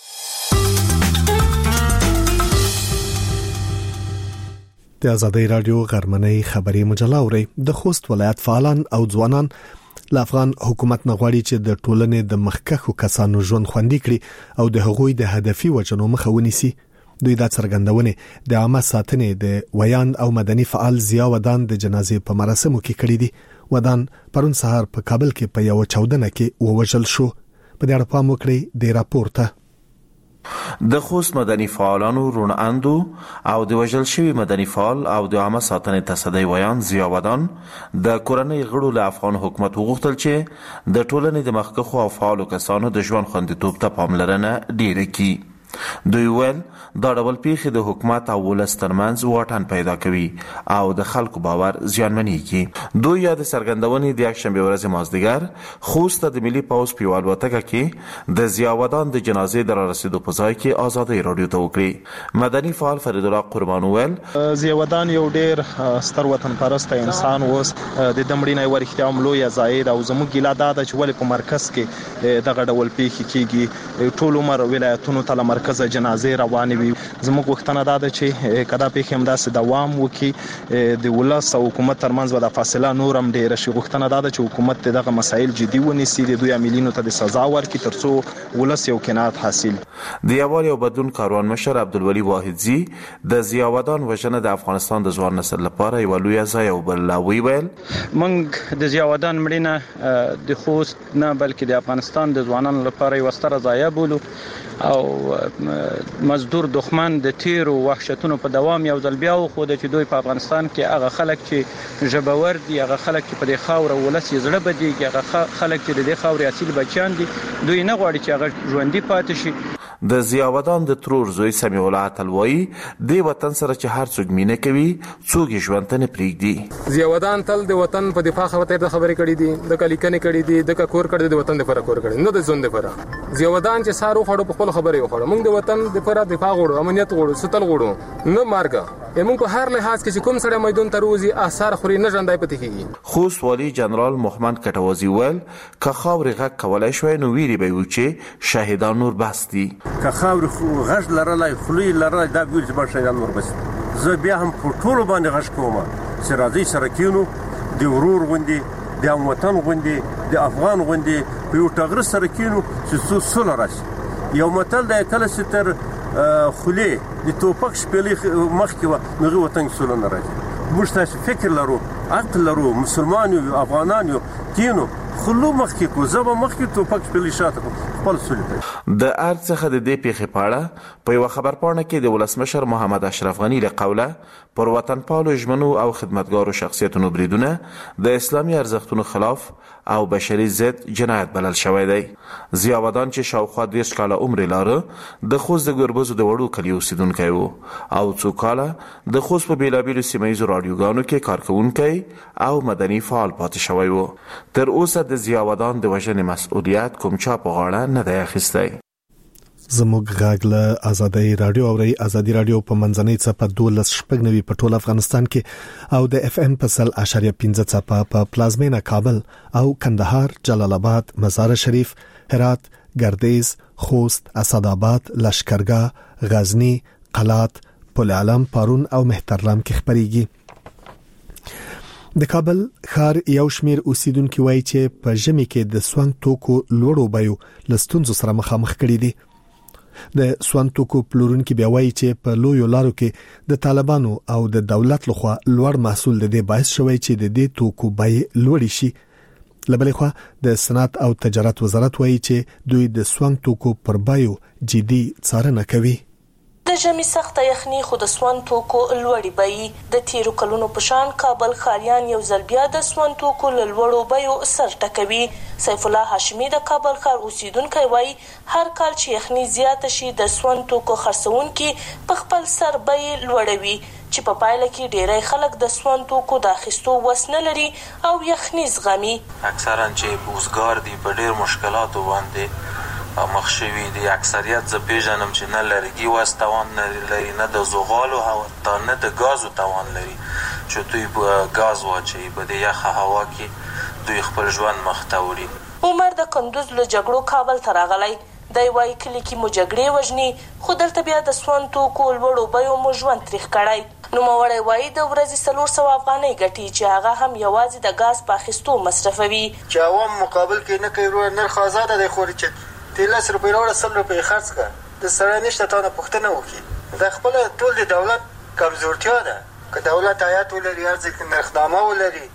د آزادۍ رادیو غرمنۍ خبري مجله اوري. د خوست ولایت فعالان او ځوانان ل افغان حکومت نغواړي چې د ټولنې د مخکښو کسانو ژوند خوندي کړي او د هغوی د هدفي وجنو مخه ونیسي. دوی دا څرګندونه د عامه ساتنې د ویان او مدني فعال ضیاءودان د جنازې په مراسمو کې کړې دي. ودان پرون سهار په کابل کې په یو چاودنه کې ووژل شو. په دې اړه پام وکړئ د راپورته. د خوست مدني فعالانو رون اندو او د وژل شوی مدني فعال او د عامه ساتنې تصدۍ ویان ضیاءودان د کورنۍ غړو له افغان حکومت وغوښتل چې د ټولنې د مخکښو او فعالو کسانو د ژوند خوندیتوب ته پاملرنه ډیره کړي. دوی ویل دا ډول پیښې د حکومت او ولس ترمنځ واټن پیدا کوي او د خلکو باور زیانمنېږي. دوی د څرګندونې د یکشنبې ورځې مازدیګر خوست د ملي پوځ په الوتکه کې د ضیاءودان د جنازې د رارسېدو په ځای کې آزادۍ رادیو ته وکړي. مدني فعال فرید الله قربان ویل ضیاءودان یو ډېر ستر وطن پرست انسان اوس د دمړینې ورختیا عملو یا زاید او زموږ ګیله دا ده چې ولې په مرکز کې دغه ډول پیښې کیږي. ټول عمر ولایتونو ته مرکز جنازې روانې وي. زموږ وختونه دا ده چې کدا پیښې هم داسې دوام وکړي، د ولس او حکومت ترمنځ به د فاصله نور هم ډیره شي. وختونه دا ده چې حکومت دغه مسایل جدي ونیسي، د دوی عاملینو ته د سزا ورکړي ترڅو ولس یو قناعت حاصل. د یووالي او بدلون کاروان مشر عبدالولي واحدزي د ضیاءودان وژنه د افغانستان د ځوان نسل لپاره یو لوی ضایع وبلله. ویل موږ د ضیاءودان مړینه د خوست نه بلکې د افغانستان د ځوانانو لپاره یو ستره ضایع بولو او مزدور دښمن د تیرو وحشتونو په دوام یو ځل بیا خو د چې دوی په افغانستان کې هغه خلک چې ژبور دي، هغه خلک چې په دې خاور ولس یې زړه بدیږي، هغه خلک چې د دې خاورې اصیل بچیان دي، دوی نه غواړي چې هغه ژوندي پاتې شي. د ضیاءودان د ترور زوی سمیع الله اتلوي د وطن سره چې هر څوک مینه کوي څوک یې ژوند ته نه پرېږدي. ضیاءودان تل د وطن په دفاع خاطر خبرې کړې دي، د کلیکنې کړې دي، د کور کړې د وطن لپاره کور کړې نه د ژوند لپاره. ضیاءودان چې سارو خړو په خپل خبرې وخړو، موږ د وطن لپاره دفاع غواړو، امنیت غواړو، ستل غواړو، نه مارګه. موږ په هر لحاظ کې چې کوم سړی میدان ته روزي اثر خوري نه ژوندای پاتې کیږي. خوست والی جنرال محمد کټوازی ول که خاورې غږ کولای شوی نو ویری به و چې شهیدان نور بستی. که خاورې غږ لرلای خلی لرلای دا ویل چې به شهیدان نور بستی. زه بیا هم په ټولو باندې غږ کوم چې راځي سره کینو د ورور غوندي د وطن غوندي د افغان غوندي په یو ټغر سره کینو چې سوله راشي. یو متل د کله ستر خلی د توپک شپېلې مخکې و نو وطن سوله نه راځي. موږ تاسو فکر لرو عقل لرو مسلمان یو افغانان یو کینو خلو مخکې کو زبا مخکې توپک شپېلې شاته خپل سوله د ارڅ څخه د دې پیښې پاړه په یو خبرپاڼه کې د ولسمشر محمد اشرف غنی له قوله پر وطن پالو ژمنو او خدمتګارو شخصیتونو بریدونه د اسلامي ارزښتونو خلاف او بشري ضد جنایت بلل شوی دی. ضیاءالدین چې شاوخوا 10 کاله عمر لاره د خوست د ګربزو د وړو کلیو اوسیدونکی و او څو کاله د خوست په بیلابیلو سیمهیزو راډیوګانو کې کارکوونکی او مدني فعال پاتې شوی و. تر اوسه د ضیاءالدین د وژنې مسؤلیت کوم چا په غاړه نه دی اخیستی. زموږ غږ له ازادي رادیو او ازادي رادیو په منځنۍ څپه 12.9 په ټول افغانستان کې او د اف ام په 0.15 څپه په پلازمینه کابل او کندهار، جلال آباد، مزار شریف، هرات، گردیز، خوست، اسداباد، لشکرګاه، غزنی، قلات، پل علم، پارون او مهترلام کې خبريږي. د کابل ښار یو شمیر اوسیدونکو وایي چې په ژمي کې د سوانګ توکو لوړو بیو لستونزو سره مخامخ کړي دي. د سوانګ توکو پلورونکو بیا وایي چې په لویو لارو کې د طالبانو او د دولت لخوا لوړ محصول د دې باعث شوی چې د دې توکو بیې لوړې شي. لبلې خوا د صنعت او تجارت وزارت وایي چې دوی د سوانګ توکو پر بیو جدي څارنه کوي. د ژمي سخته یخني خو د سوان توکو لوړې بیې د تیرو کلونو په شان کابل ښاریان یو ځل بیا د سوان توکو له لوړو بیو سر ټکوي. سیف الله هاشمي د کابل ښار اوسیدونکی وایي هر کال چې یخني زیاته شي د سوان توکو خرڅونکي په خپل سر بیې لوړوي چې په پایله کې ډیری خلک د سوان توکو د اخیستو وس نه لري او یخني زغمي. اکثرا چې بوزګار دي په ډیر مشکلاتو باندې مخ شوي دي. اکثریت زه پیژنم چې نه لرګي وس توان نه لري، نه د زغالو حتی نه د ګازو توان لري چې دوی ګاز واچوي په دې یخه هوا کې دوی خپل ژوند مخ ته وړي. عمر د کندوز له جګړو کابل ته راغلی دی. وایي کلي کې مو جګړې وژني خو دلته بیا د سوان توکو لوړو بیو مو ژوند تریخ کړی. نوموړی وایي د ورځې 400 افغانۍ ګټي چې هغه هم یوازې د ګاز په اخیستو مصرفوي. چې عوام مقابل کې نه کوي نرخ آزاده دی خو چې 13 روپۍ راوړه 100 روپۍ خرڅ کړه د سړی نشته تا نه پوښتنه وکړي. دا خپله ټول د دولت کمزورتیا ده. که دولت عایت ولري هر ځای کې نرخنامه ولري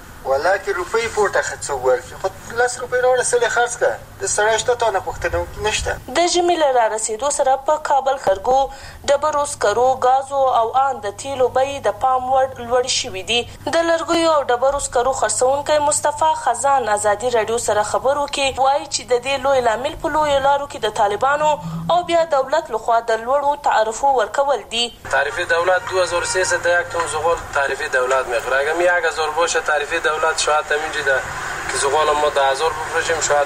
ولکه روپۍ پورته څوک ورکړي خو 10 روپۍ راوړه 100 خرڅ کړه د سړی شته تا نه پوښتنه وکړي نشته. د ژمي له رارسېدو سره په کابل خرګو ډبرو سکرو ګازو او ان د تیلو بیې د پام وړ لوړې شوي دي. د لرګیو او ډبرو سکرو خرڅونکی مصطفی خزان ازادي رادیو سره خبرو کې وایي چې د دې لوی لامل په لوی لارو کې د طالبانو او بیا دولت لخوا د لوړو تعرفو ورکول دي. تعرفه دولت 2013 یک تن زغال تعرفه دولت میخره. اگه 1000 باشه تعرفه دولت شاید همینجوری که زغال ما 10000 بفروشیم شاید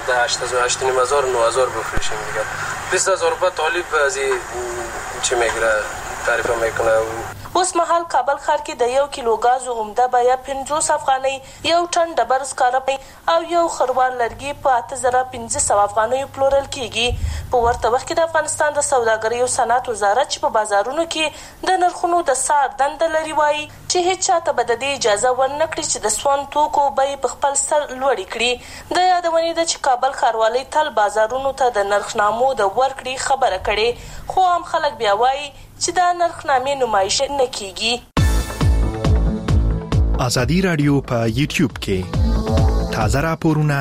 8000 9000 بفروشیم دیگه 20000 روپये طالب از چی میگیره تعرفه میکنه. اوس مهال کابل ښار کې د 1 کیلو ګازو عمده بیه 50 افغانۍ، یو ټن ډبر سکاره او یو خروار لرګي په 8500 افغانۍ پلورل کیږي. په ورته وخت کې د افغانستان د سوداګرۍ او صنعت وزارت چې په بازارونو کې د نرخونو د څار دنده لري وایي چې هیڅ چاته به د دې اجازه ورنکړي چې د سوان توکو بیې په خپل سر لوړې کړي. د یادونې ده چې کابل ښاروالۍ تل بازارونو ته د نرخنامو د ورکړې خبره کړې خو عام خلک بیا وایي چې دا نرخنامې نمایش نه کیږي. ازادي رادیو په یوټیوب کې تازه راپورونه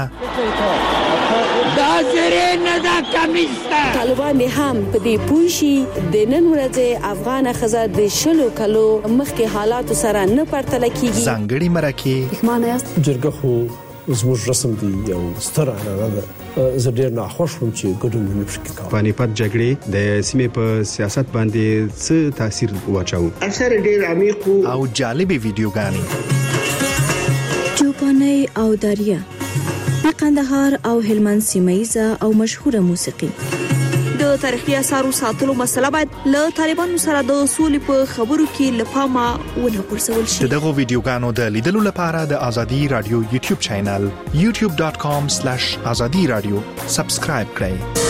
طالبان هم په دې پوښي د نن ورځې افغان خزه د شلو کلو مخکې حالات سره نه پرتل کیږي. ځانګړي مرکه معنی جرګه خو زموږ رسم دی یو ستر عنعنه ده. زه ډیر ناخوښ وم چې ګډون نه پکې کوم. پانیپت جګړې د سیمې په سیاست باندې څه تاثیر واچاو؟ اثر ډیر عمیق او جالب ویډیوګانې چوپاني او دریا د قندهار او هلمند سیمایزه او مشهوره موسیقي د د تاریخي آثارو ساتلو مسله باید له طالبانو سره د سولې په خبرو کې لپاره ونه غورځول شي. دغه ویډیوګانو د لیدلو لپاره د ازادي رادیو یوټیوب چینل youtube.com/azadiradio سبسکرایب کړئ.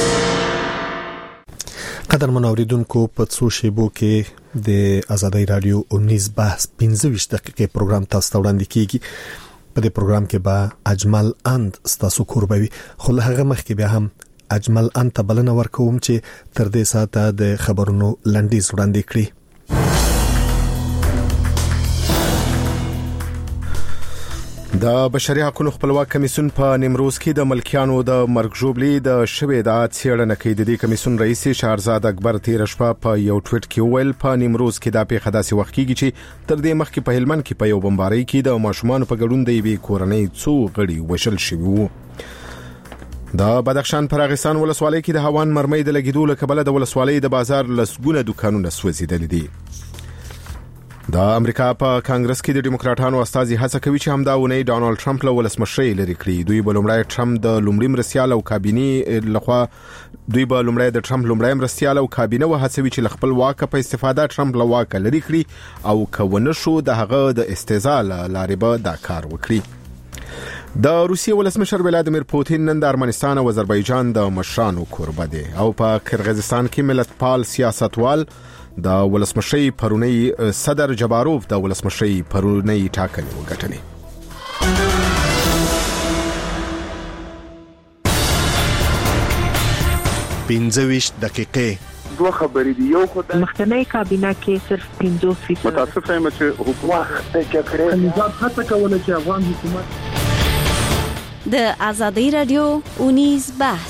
قدرمن اوریدونکو په څو شیبو کې د ازادي رادیو 19 بحث 15 دقیقې پروګرام تاسو ته وړاندې کیږي. په دې پروګرام کې به اجمل اند ستاسو کوربوي، خو له هغه مخکې بیا هم اجمل اند ته بلنه ورکوم چې تر دې ساعته د خبرونو لنډیز وړاندې کړي. د بشري حقوقو خپلواک کمیسیون په نیمروز کې د ملکیانو د مرګ ژوبلې د شوې د څېړنه کوي. د دې کمیسیون رئیس شهرزاد اکبر تیر شپه په یو ټویټ کې ویل په نیمروز کې د پیښه داسې وخت کېږي چې تر دې مخکې په هلمند کې په یو بمبارۍ کې د ماشومان په ګډون د یوې کورنۍ څو غړي وشل شوي وو. د بدخشان پراغستان ولسوالۍ کې د هوان مرمۍ د لګیدو له کبله د ولسوالۍ د بازار لسګونه دکانونه سوځېدلي دي. د امریکا په کانګرس کې د ډیموکراټانو استازي هڅه کوي چې همدا ونی ډانلډ ټرمپ له ولسمشرۍ لري کړي. دوی به لومړی د ټرمپ لومړی مرستیال او کابینه وهڅوي چې خپل واک په استفاده ټرمپ له واک لري کړي او کونه شو د هغه د استهزاء لارې به دا کار وکړي. د روسیې ولسمشر ولادیمیر پوتین نن د ارمنستان او آذربایجان د مشرانو کوربه دی او په قرغیزستان کې ملتپال سیاستوال د ولسمشرۍ پرونی صدر جباروف د ولسمشرۍ پرونی ټاکنې وګټلې. 15 دقیقې دوه خبرې دي. یو خدای مخکنی کابینه کې صرف 50% متاسفه یم چې حکومت د جګړې نظام هڅه کوله چې افغان حکومت د ازادي رادیو 19 بحث.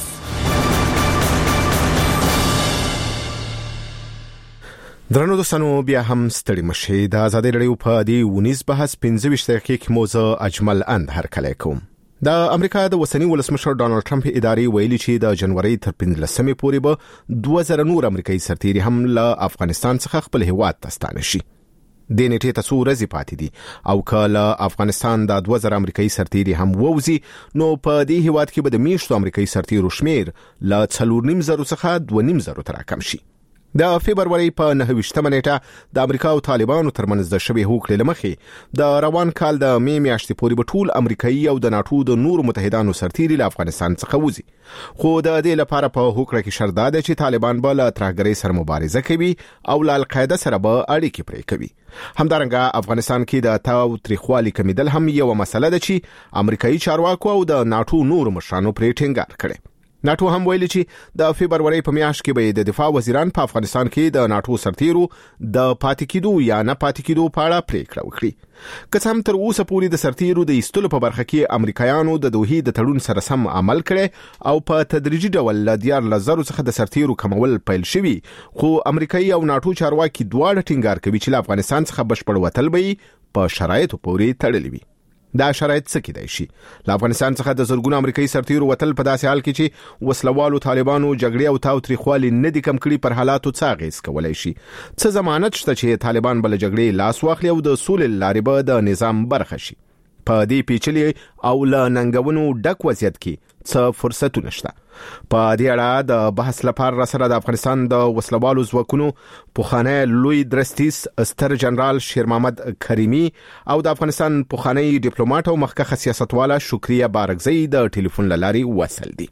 درنو دوستانو بیا هم ستړي مشه. د ازادي رادیو په دې 19 بحث 15 دقیقې کې موضوع اجمل اند هرکلی کوم. د امریکا د وسنی ولسمشر ډانلډ ټرمپ ادارې ویلي چې د جنوري تر 15مې پورې به 2000 نور امریکایي سرتیري هم له افغانستان څخه خپل هیواد ته ستانه شي. د نیټې ته څو ورځې پاتې دي او کله افغانستان د 2000 امریکایي سرتیري هم ووزي نو په دې هیواد کې به د میشتو امریکایي سرتیرو شمیر له 4.5 څخه 2.5 تر کم شي. د فبرवरी په 9 نیټه د امریکا او طالبانو ترمنځ د شبې هوکړې لمخې د روان کال د می میاشتې پورې به ټول امریکایي او د ناتو د نور متحدانو سرتیري له افغانستان څخه وځي. خو د دې لپاره په هوکړه کې شرط ده چې طالبان به له ترهګرۍ سره مبارزه کوي او له القاعده سره به اړیکې پرې کوي. همدارنګه افغانستان کې د تاوتریخوالي کمیدل هم یو مسله ده چې امریکایي چارواکو او د ناتو نور مشرانو پرې ټینګار کړي. ناتو هم ویلي چې د فبرवरी په میاشت کې به د دفاع وزیران په افغانستان کې د ناتو سرتیرو د پاتې کېدو یا نه پاتې کېدو په اړه پریکړه وکړي. که څه هم تر اوسه پورې د سرتیرو د ایستلو په برخه کې امریکایانو د دوحې د تړون سره سم عمل کړي او په تدریجي ډول ل 10,000 څخه د سرتیرو کمول پیل شوی، خو امریکایي او ناتو چارواکي دواړه ټینګار کوي چې له افغانستان څخه بشپړ وتل به په شرایطو پورې تړلي وي. دا شرایط څه کېدای شي؟ له افغانستان څخه د زرګونو امریکایي سرتیرو وتل په داسې حال کې چې وسلوالو طالبانو جګړې او تاوتریخوالي نه دي کم کړي پر حالاتو څه اغېز کولای شي؟ څه ضمانت شته چې طالبان بل جګړې لاس واخلي او د سولې لارې به د نظام برخه شي؟ په دې پیچلي او له ننګونو ډک وضعیت کې څه فرصتونه شته؟ په دې اړه د بحث لپاره سره د افغانستان د وسلوالو ځواکونو پوخانی لوی درستیس ستر جنرال شیر محمد کریمی او د افغانستان پوخانی ډیپلوماټ او مخکښه سیاستواله شکریه بارګزی د ټلیفون لاري وصل دي.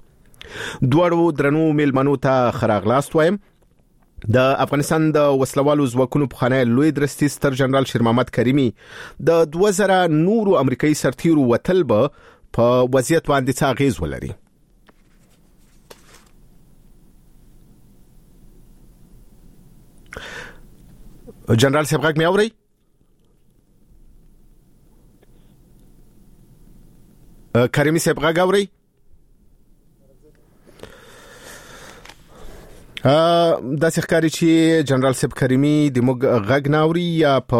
دوړو درنو میلمنو ته خراغلاست وایم. د افغانستان د وسلوالو ځواکونو پوخانی لوی درستیس ستر جنرال شیر محمد کریمی د 2000 نورو امریکایي سرتیرو وتل به په وضعیت باندې څه اغیز ولري؟ جنرال صاحب غږ مې اوري؟ کریمی صاحب غږ اوري؟ دا ښکاري چې جنرال صاحب کریمی د موږ غږ نه اوري یا په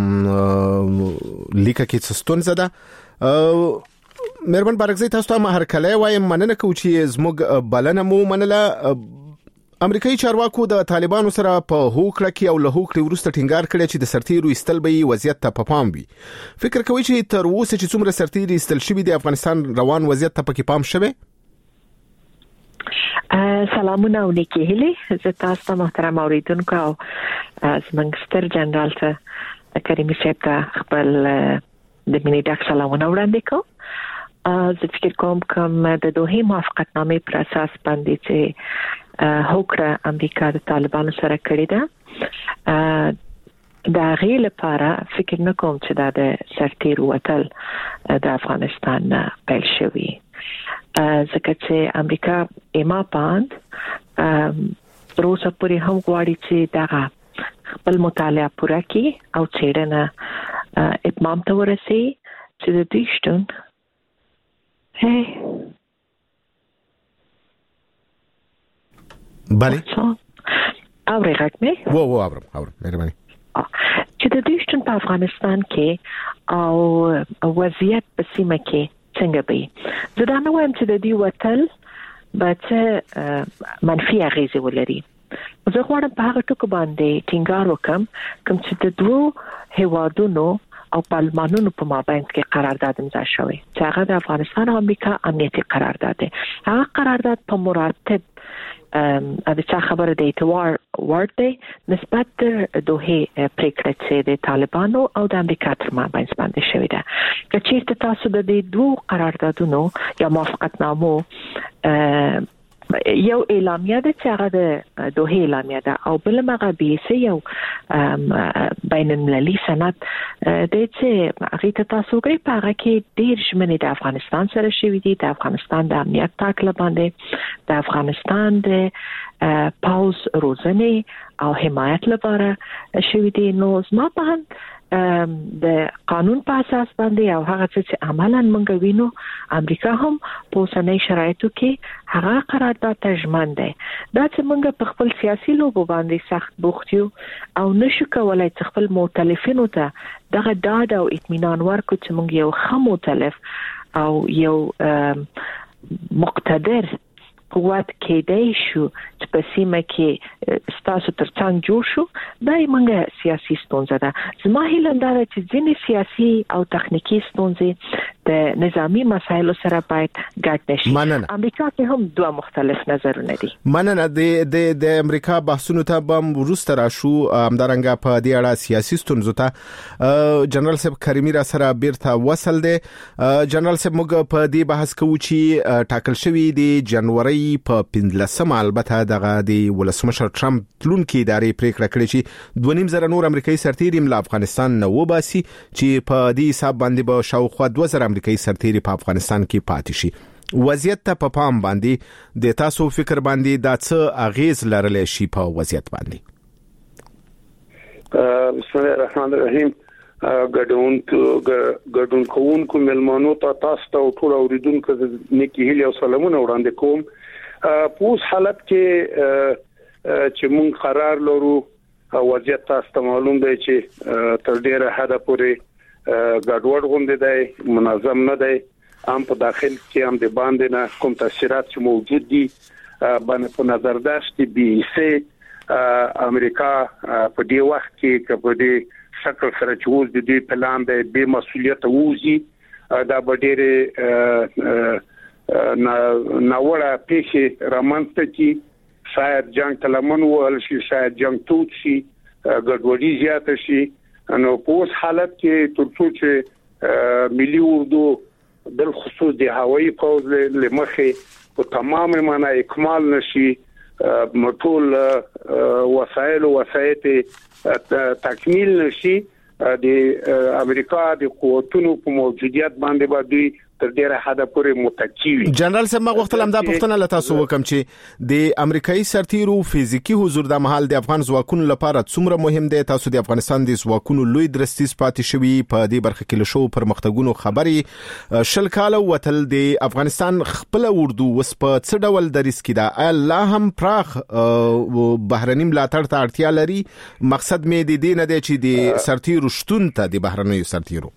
لیکه کې څه ستونزه ده. مهربان بارګزی تاسو ته هرکلی وایم، مننه کوم چې زموږ بلنه مو منله. امریکایي چارواکو د طالبانو سره په هوکړه کې او له هوکړې وروسته ټینګار کړی چې د سرتیرو ایستل به وضعیت ته په پام وي. فکر کوي چې تر اوسه چې څومره سرتیري ایستل شوي د افغانستان روان وضعیت ته پکې پام شوی؟ سلامونه او نیکی هیله زه تاسو ته محترم اوریدونکو او زموږ ستر جنرال ته کریمي صاحب ته خپل د مینې ډک سلامونه وړاندې کوم. زه فکر کوم د دوحې موافقتنامې پر اساس باندې چې هوکړه امریکا د طالبانو سره کړې ده دا غي لپاره فکر نکوم چې دا د سرتیر وتل د افغانستان پیل شوی ځکه چې امریکا ایما باند روسه پوری هم غواړي چې دا خپل مطالعه پوره کړي او څېړنه اتمام ته ورسي چې د دې شتون بله اورېږم و اورم مهرباني چې د دې شتون په افغانستان کې او وضعیت په سیمه کې څنګه به زه دا نه وایم چې د دې وتل به منفي اغیزه ولري. زه غواړم په هغه ټکو باندې ټینګار وکم کوم چې د دوه هیوادونو او پارلمانونو په مابین کې قرارداد امضا شوی چې هغه د افغانستان او امریکا امنیتي قرارداد دی. هغه قرارداد په مراتب د چا خبره د اعتبار ورته دی نسبت دوه پریکړه چې د طالبانو او د امریکا تر مابین باندې شوې ده. که چیرته تاسو د دې دوه قراردادونو یا موافقتنامو یو اعلامیه ده چې هغه د دوه اعلامیه ده او بل مغه بیسه یو بین المللي سند د چې هغه تاسو کوي په هغه کې ډیر ژمنې د افغانستان سره شوې دي د افغانستان د امنیت تاکل باندې د افغانستان د پاوز روزنې او حمایت لپاره شوې دي. نو زما په د قانون په اساس باندې او هغه چې عملاً مونږ وینو امریکا هم په اوسنۍ شرایطو کې هغه قرارداد ته ژمن دی. دا چې مونږ په خپل سیاسي لوبو باندې سخت بوخت یو او نشو کولای چې خپل مؤتلفینو ته دغه ډاډ او اطمینان ورکړو چې مونږ یو ښه مؤتلف او یو مقتدر قوت کېدای شو چې په سیمه کې ستاسو ترڅنګ جوړ شو. دا یې سیاسي ستونزه ده. زما هیله دا ده چې ځینې سیاسي او تخنیکی ستونزې د نظامی مسایلو سره باید ګډ نشي. امریکا کې هم دوه مختلف نظرونه دي. مننه د امریکا بحثونو ته بم ورسته راشو همدارنګه په دې اړه سیاسي ستونزو ته جنرال صاحب کریمي را سره بیرته وصل دي. جنرال صاحب موږ په دې بحث کوو چې ټاکل شوی دی جنوري په 15 البته دغه د ولسمشر ټرمپ تلونکي ادارې پریکړه کړې چې 2.5 نور امریکایي سرتیري له افغانستان نه وباسي چې په دې حساب باندې به شاوخوا 2000 امریکایي سرتیري په افغانستان کې پاتې شي. وضعیت ته په پام باندې د تاسو فکر باندې دا څه اغیز لرلی شي په وضعیت باندې؟ بسم الله الرحمن الرحیم. ګډون کوونکو ملمانو ته تاسو ته ټول اوریدونکو نیکی هیله او سلامونه وړاندې کوم. په اوس حالت کې چې مونږ قرار لرو وضعیت تاسو ته معلوم دی چې تر ډیره حد پورې ګډوډ غونډه دی منظم نه دی. هم په داخل کې هم د باندې نه کوم تاثیرات چې موجود دي باندې په نظر داشت بي سي امریکا په دې وخت کې په دې شکل سره چې اوس د دې پلان د بے مسؤلیت ووزي دا به ډېر ناوړه پیښې رامنځته کی. شاید جنگ تلمن وهل شي شاید جنگ توت شي ګډوډي زیاته شي. نو په اوس حالت کې ترڅو چې ملي اردو بل خصوص د هوایي پوز له مخې په تمام معنا اکمال نشي مټول وسایل او وسایط تکمیل نشي د امریکا د قوتونو په موجودیت باندې باندې تر ډیره حد پورې متکی وي. جنرال صاحب ما غوښتل هم دا پوښتنه له تاسو وکم چې د امریکایي سرتیرو فزیکی حضور د محل د افغان ځواکونو لپاره څومره مهم دی؟ تاسو د افغانستان د ځواکونو لوی درستیز پاتې شوی په دې برخه کې له شو پرمختګونو خبري شل کاله وتل د افغانستان خپل اردو وس په څه ډول دریس کې دا الله هم پراخ بهرنی ملاتړ ته اړتیا لري. مقصد مې د دې نه دی چې د سرتیرو شتون ته د بهرنیو سرتیرو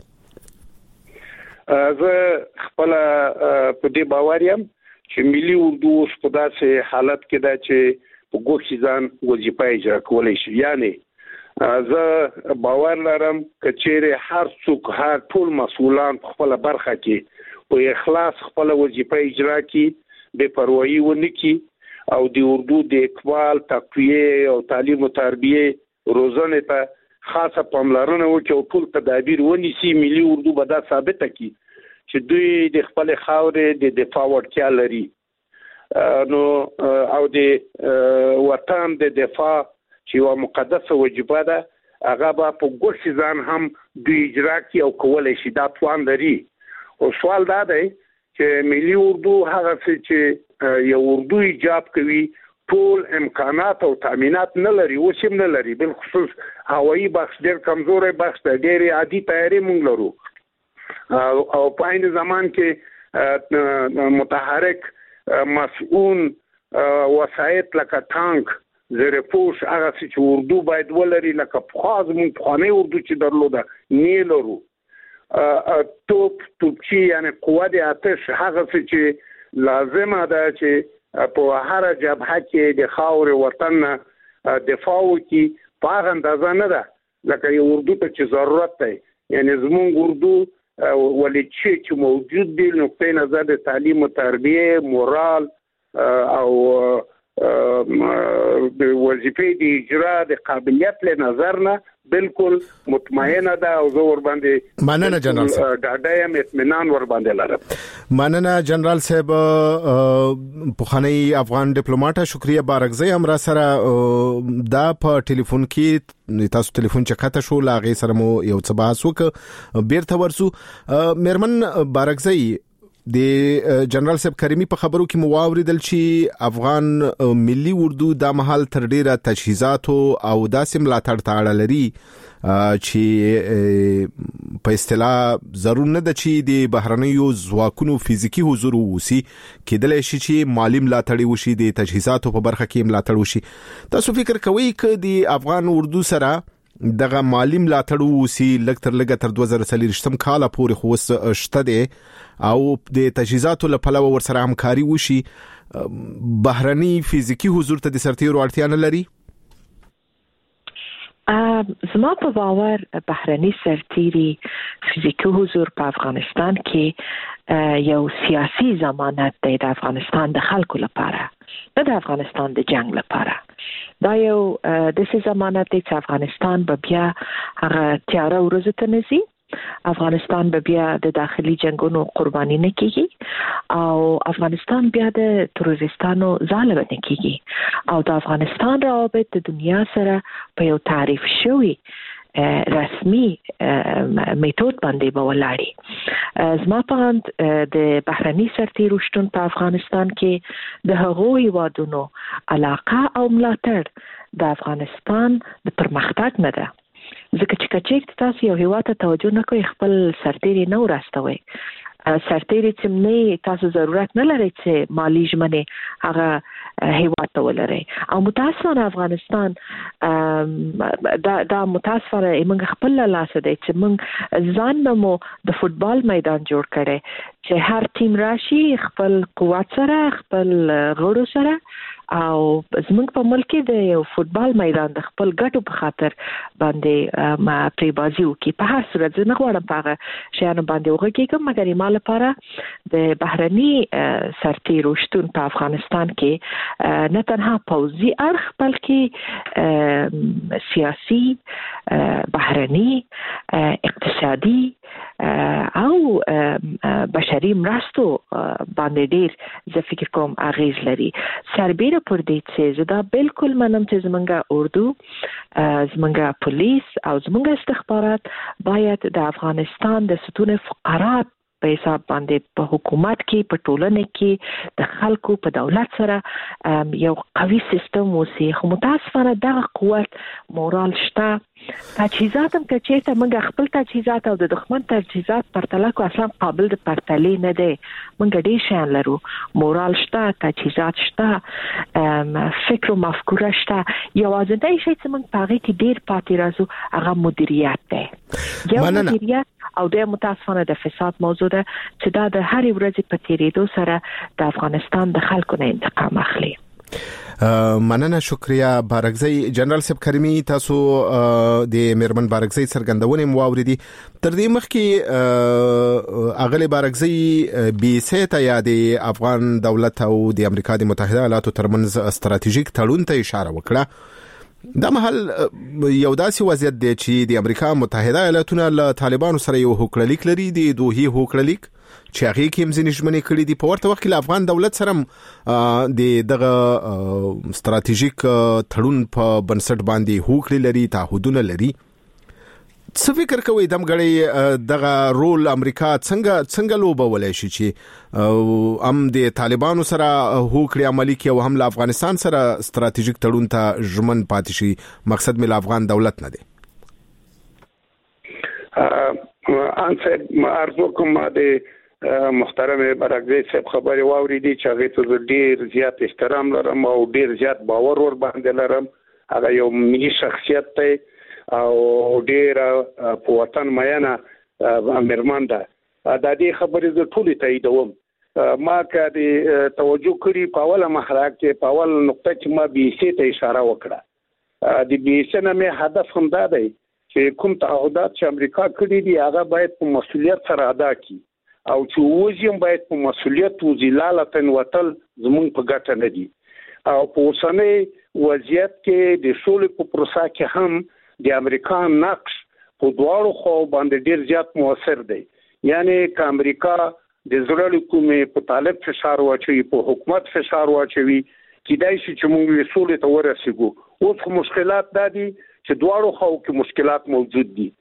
زه خپل په دې باور یم چې ملي اردو په داسې حالت کې ده چې په ګوښ ځان وظیفه اجرا کولای شي. یعنی زه باور لرم چې چیرې هر څوک هر ټول مسؤلان په خپل برخه کې په اخلاص خپل وظیفه اجرا کړي بے پروايي ونکي او د اردو د اقبال تقویه او تعلیم او تربیه روزنه ته خاصه پاملرنه وکړي او ټول تدابیر ونیسي. ملي اردو به دا ثابته کړي چې دوی د خپل خاورې د دفاع وړتیا لري نو او د وطن د دفاع چې یو مقدسه وجیبه ده هغه به په ګوښ ځان هم دوی اجرا کوي او کولای شي دا توان لري. او سوال دا دی چې ملي اردو هغه څه چې یو اردو ایجاب کوي ټول امکانات او تامینات نه لري او شم نه لري. بل خصوص هوایي بخش ډېر کمزوري بخش دی ډېر عادي تیاری مونږ لرو او په عین زمان کې متحرک مسؤون وسایط لکه ټانک زیرپوش هغه چې اردو باید ولري لکه پخوانی اردو چې درلوده نه لرو. توپچی یعنی قوه د آتش هغه چې لازمه ده چې په هر جبهه کې د خاور وطن دفاع وکړي په هغه اندازه نه ده لکه یو اردو ته چې ضرورت دی. یعنی زمونږ اردو ولې چې موجود دی نقطه نظر د تعلیم او تربیه مورال او د وظیفې د اجرا د قابلیت له نظر نه بالکل مطمئنه ده او زه ور باندې مننه جنرال صاحب ډاډه اطمینان ور باندې لرم. مننه جنرال صاحب پخوانی افغان ډیپلوماټ شکریہ بارکزی امر سره دا په ټلیفون کې تاسو ټلیفون چکاته شو لاغه سره مو یو څه بحث وک بیرته ورسو. میرمن بارکزی د جنرال صاحب کریمی په خبرو کې مواوریدل چې افغان ملي اردو د محل تر ډیره تجهیزات او داسې ملاتړ تاړه لري چې په اصطلاح ضرور نه ده چې د بهرنیو ځواکونو فزیکی حضور ووسی کېدلای شي چې مالی ملاتړ وشي د تجهیزاتو په برخه کې ملاتړ وشي. تاسو فکر کوئ چې د افغان اردو سره دغه مالی ملاتړ ووسی لکه تر 2023 کال پورې خو شته دي او د تجهیزاتو لپاره ورسره همکاري وشي بهرني فزیکی حضور ته د سرتیرو اړتیا نه لري. زما په باور بهرني سرتیري فزیکی حضور په افغانستان کې یو سیاسي ضمانت دی د افغانستان د خلکو لپاره نه د افغانستان د جنگ لپاره. دا یو د څه ضمانت دی چې افغانستان به بیا هغه تیاره ورځ ته نشي. افغانستان به بیا د داخلي جنگونو قرباني نه کیږي او افغانستان بیا د تروریستانو ځاله نه کیږي او د افغانستان روابط د دنیا سره په یو تعریف شوی رسمي میتود باندې به ولاړی. زما په اند د بهرني سرتیرو شتون په افغانستان کې د هغوی وادونو علاقه او ملاتړ د افغانستان د پرمختګ نه ده. ځکه چې کچېک تاسو یو هیواد ته توجه نه کوئ خپل سرتیري نه ورستوي. سرتیري چې نه تاسو ضرورت نه لري چې مالی ژمنه هغه هیواد ته ولري او متاسفانه افغانستان دا متاسفانه موږ خپل لاس دی چې موږ ځان مو د فوتبال میدان جوړ کړي چې هر ټیم راشي خپل قوت سره خپل غړو سره او زمونږ په ملک کې د یو فوتبال میدان د خپل ګټو په خاطر باندې ما پری بازی وکي. په هر صورت زه نه غواړم په شیانو باندې وغږیږم مګر یې مال لپاره د بهرني سرتیرو شتون په افغانستان کې نه تنها پوځي اړخ بلکې سیاسي بهرني اقتصادي او بشري مرستو باندې ډیر زه فکر کوم اغیز لري. سربیره پر دې چې دا بالکل منم چې زمونږه اردو زمونږه پولیس او زمونږه استخبارات باید د افغانستان د ستون فقرات په حساب باندې په حکومت کې په ټولنه کې د خلکو په دولت سره یو قوي سیستم وسی. خو متاسفانه دغه قوت مورال شته. تجهیزات هم کچېته موږ خپل تجهیزات او د دښمن تجهیزات پرتله کو اصلا قابل د پرتلې نه دی. موږ ډېر شان لرو، مورال شته، تجهیزات شته، فکر او مفکوره شته. یوازینی شی چې موږ په هغه کې ډېر پاتې راځو هغه مدیریت دی. یو مدیریت او د متاسفانه د فساد موضوع ده چې دا د هر ورځې په تیریدو سره د افغانستان د خلکو نه انتقام اخلي. مننه شکریا بارګزی جنرال صاحب کریمی تاسو د میرمن بارګزی څرګندونې مواوریدي تر دې مخکې اغلی بارګزی بي سیته یا د افغان دولت او د امریکا د متحده ایالاتو ترمنځ استراتیژیک تړون ته اشاره وکړه دا محل یو داسې وضعیت دی چې د امریکا متحده ایالاتونه له طالبانو سره یو هوکړلیک لري د دوحي هوکړلیک چې هغه کې هم ځینې ژمنې کړې دي په ورته وخت کې افغان دولت سره د دغه استراتیژیک تړون په بنسټ باندې هوکړې لري تعهدونه لري څه فکر کوئ دمګړی دغه رول امریکا څنګه لوبولای شي چې هم د طالبانو سره هوکړې عملي کوي او هم له افغانستان سره استراتیژیک تړون ته ژمن پاتې شي مقصد مل افغان دولت نه دی ارزو کوم د محترم بارګزی صاحب خبري واوریدي چې هغه ته ډیر زیات احترام لرم او ډیر زیات باور ور باندې لرم هغه یو ملي شخصیت دی او ډیر په وطن میانه امرمان ده د دې خبرې زه ټولې تاییدوم ما کړي توجه کړی په اوله مرحله کې په اول نقطه کې ما بي سي ته اشاره وکړه د بي سي نه مې هدف هم دا دی چې کوم تعهدات چې امریکا کړی دي هغه باید په مسؤلیت سره ادا کړي او چې وزیم باید په مسؤلیت وزلالتن وتل زمون په ګټه نه دي او په اوسنۍ وضعیت کې د سولې په پروسه کې هم د امریکا نقش په دواړو خو باندې ډیر زیات موثر دی یعنی ک امریکا د زړه حکومت په طالب فشار واچوي په حکومت فشار واچوي کیدای شي چې موږ سولې ته ورسېږو اوس مشکلات دي چې دواړو خو کې مشکلات موجود دي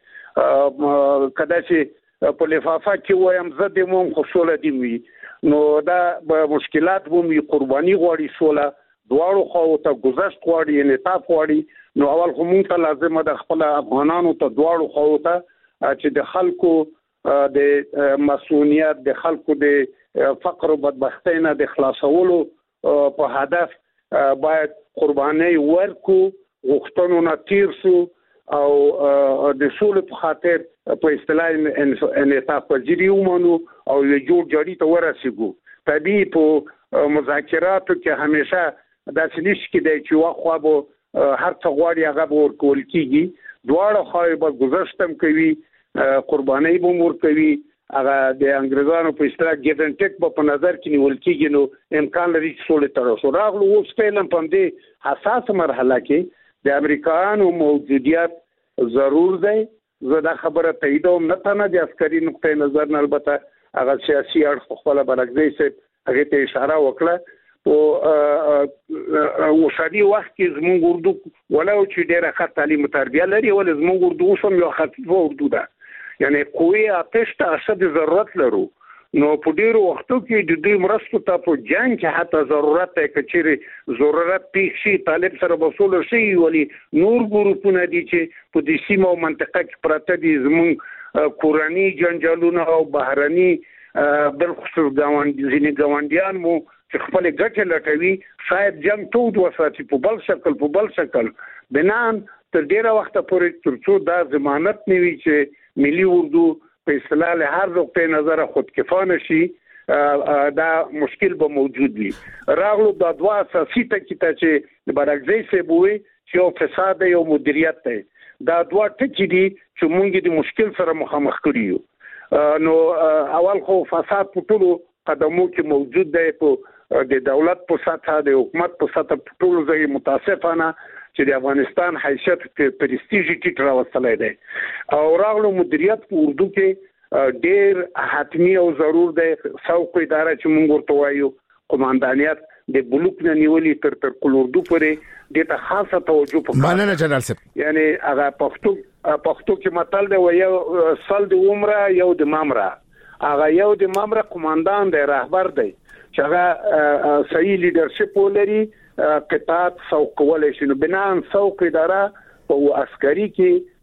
کدا چې په لفافه کې وایم زه د موم خصوصله دی وی نو دا مشکلات ومي قرباني غواړي سوله دواړو خو ته گذشت غواړي انعطاف غواړي نو اول خو مونږ ته لازم ده خپل افغانانو ته دواړو خو ته چې د خلکو د مسؤلیت د خلکو د فقر او بدبختی نه د خلاصولو په هدف باید قرباني ورکو غوښتنو نه تیر شو او د سولې په خاطر په اصطلاح انعطاف پذیری ومنو او یو جوړ جوړی ته ورسېږو طبيعي په مذاکراتو کې همیشه د سلیش کې د چوخوا به هر څه غواړي هغه ورکول کیږي دواړه خو به گذشتم کوي قرباني به مور کوي هغه د انګريزانو په اصطلاح ګیټ ان ټیک په نظر کې نیول کیږي نو امکان لري چې سولې تر اوسه راغلو اوس په لم پندې حساس مرحله کې د امریکایانو موجودیت ضرور دی زه دا خبره تاییدوم نه تنه د عسکري نقطه نظر نه البته هغه سیاسي اړخ خپل بارګزی صاحب هغه ته اشاره وکړه او وشادي وخت کې زموږ اردو ولو چې ډیره ښه تعلیم او تربیه لري ول زموږ اردو سم یو خفیفه اردو ده یعنی قوي آتش ته اشد ضرورت لرو نو په ډیرو وختو کې د دې مرستو ته په جنگ کې حتی ضرورت ته کچېره ضرورت پیښي طالب سره وصول شي ولی نور ګروپونه دي چې په دې سیمه او منطقه کې پراته دي زموږ کورنی جنجالونه او بهرني بل خصوص ګاونډیان مو چې خپل ګټه لټوي شاید جنگ تود وساتي په بل شکل بنان تر ډیره وخت پورې ترڅو دا ضمانت نیوي چې ملي اردو په اصطلاح له هر نقطه نظر خودکفانه شي دا مشکل به موجود وي راغلو د دوا اساسي ټکي ته چې بارګزی سبوي چې او فساد او مدیریت ته دا دوا ټکي دي چې مونږ د مشکل سره مخامخ کړیو نو اول خو فساد په ټولو قدمو کې موجود دی په د دولت په سطح د حکومت په سطح ټولو ځای متاسفانه چې د افغانستان حیثیت پرستیژ ټیټ راوستلای دی او راغلو مدیریت په اردو کې ډېر حتمی او ضرور دی څوک اداره چې موږ ورته وایو قوماندانیت د بلوک نه نیولې تر کل اردو پورې د ته خاصه توجه پکاره مننه جنرال صاحب یعنی هغه پښتو کې متل دی یو سل د عمره یو د مامره هغه یو د مامره قوماندان دی رهبر دی چې هغه صحیح لیدرشپ ولري قطاعت سوق کولای شي نو بنان سوق اداره په عسکري کې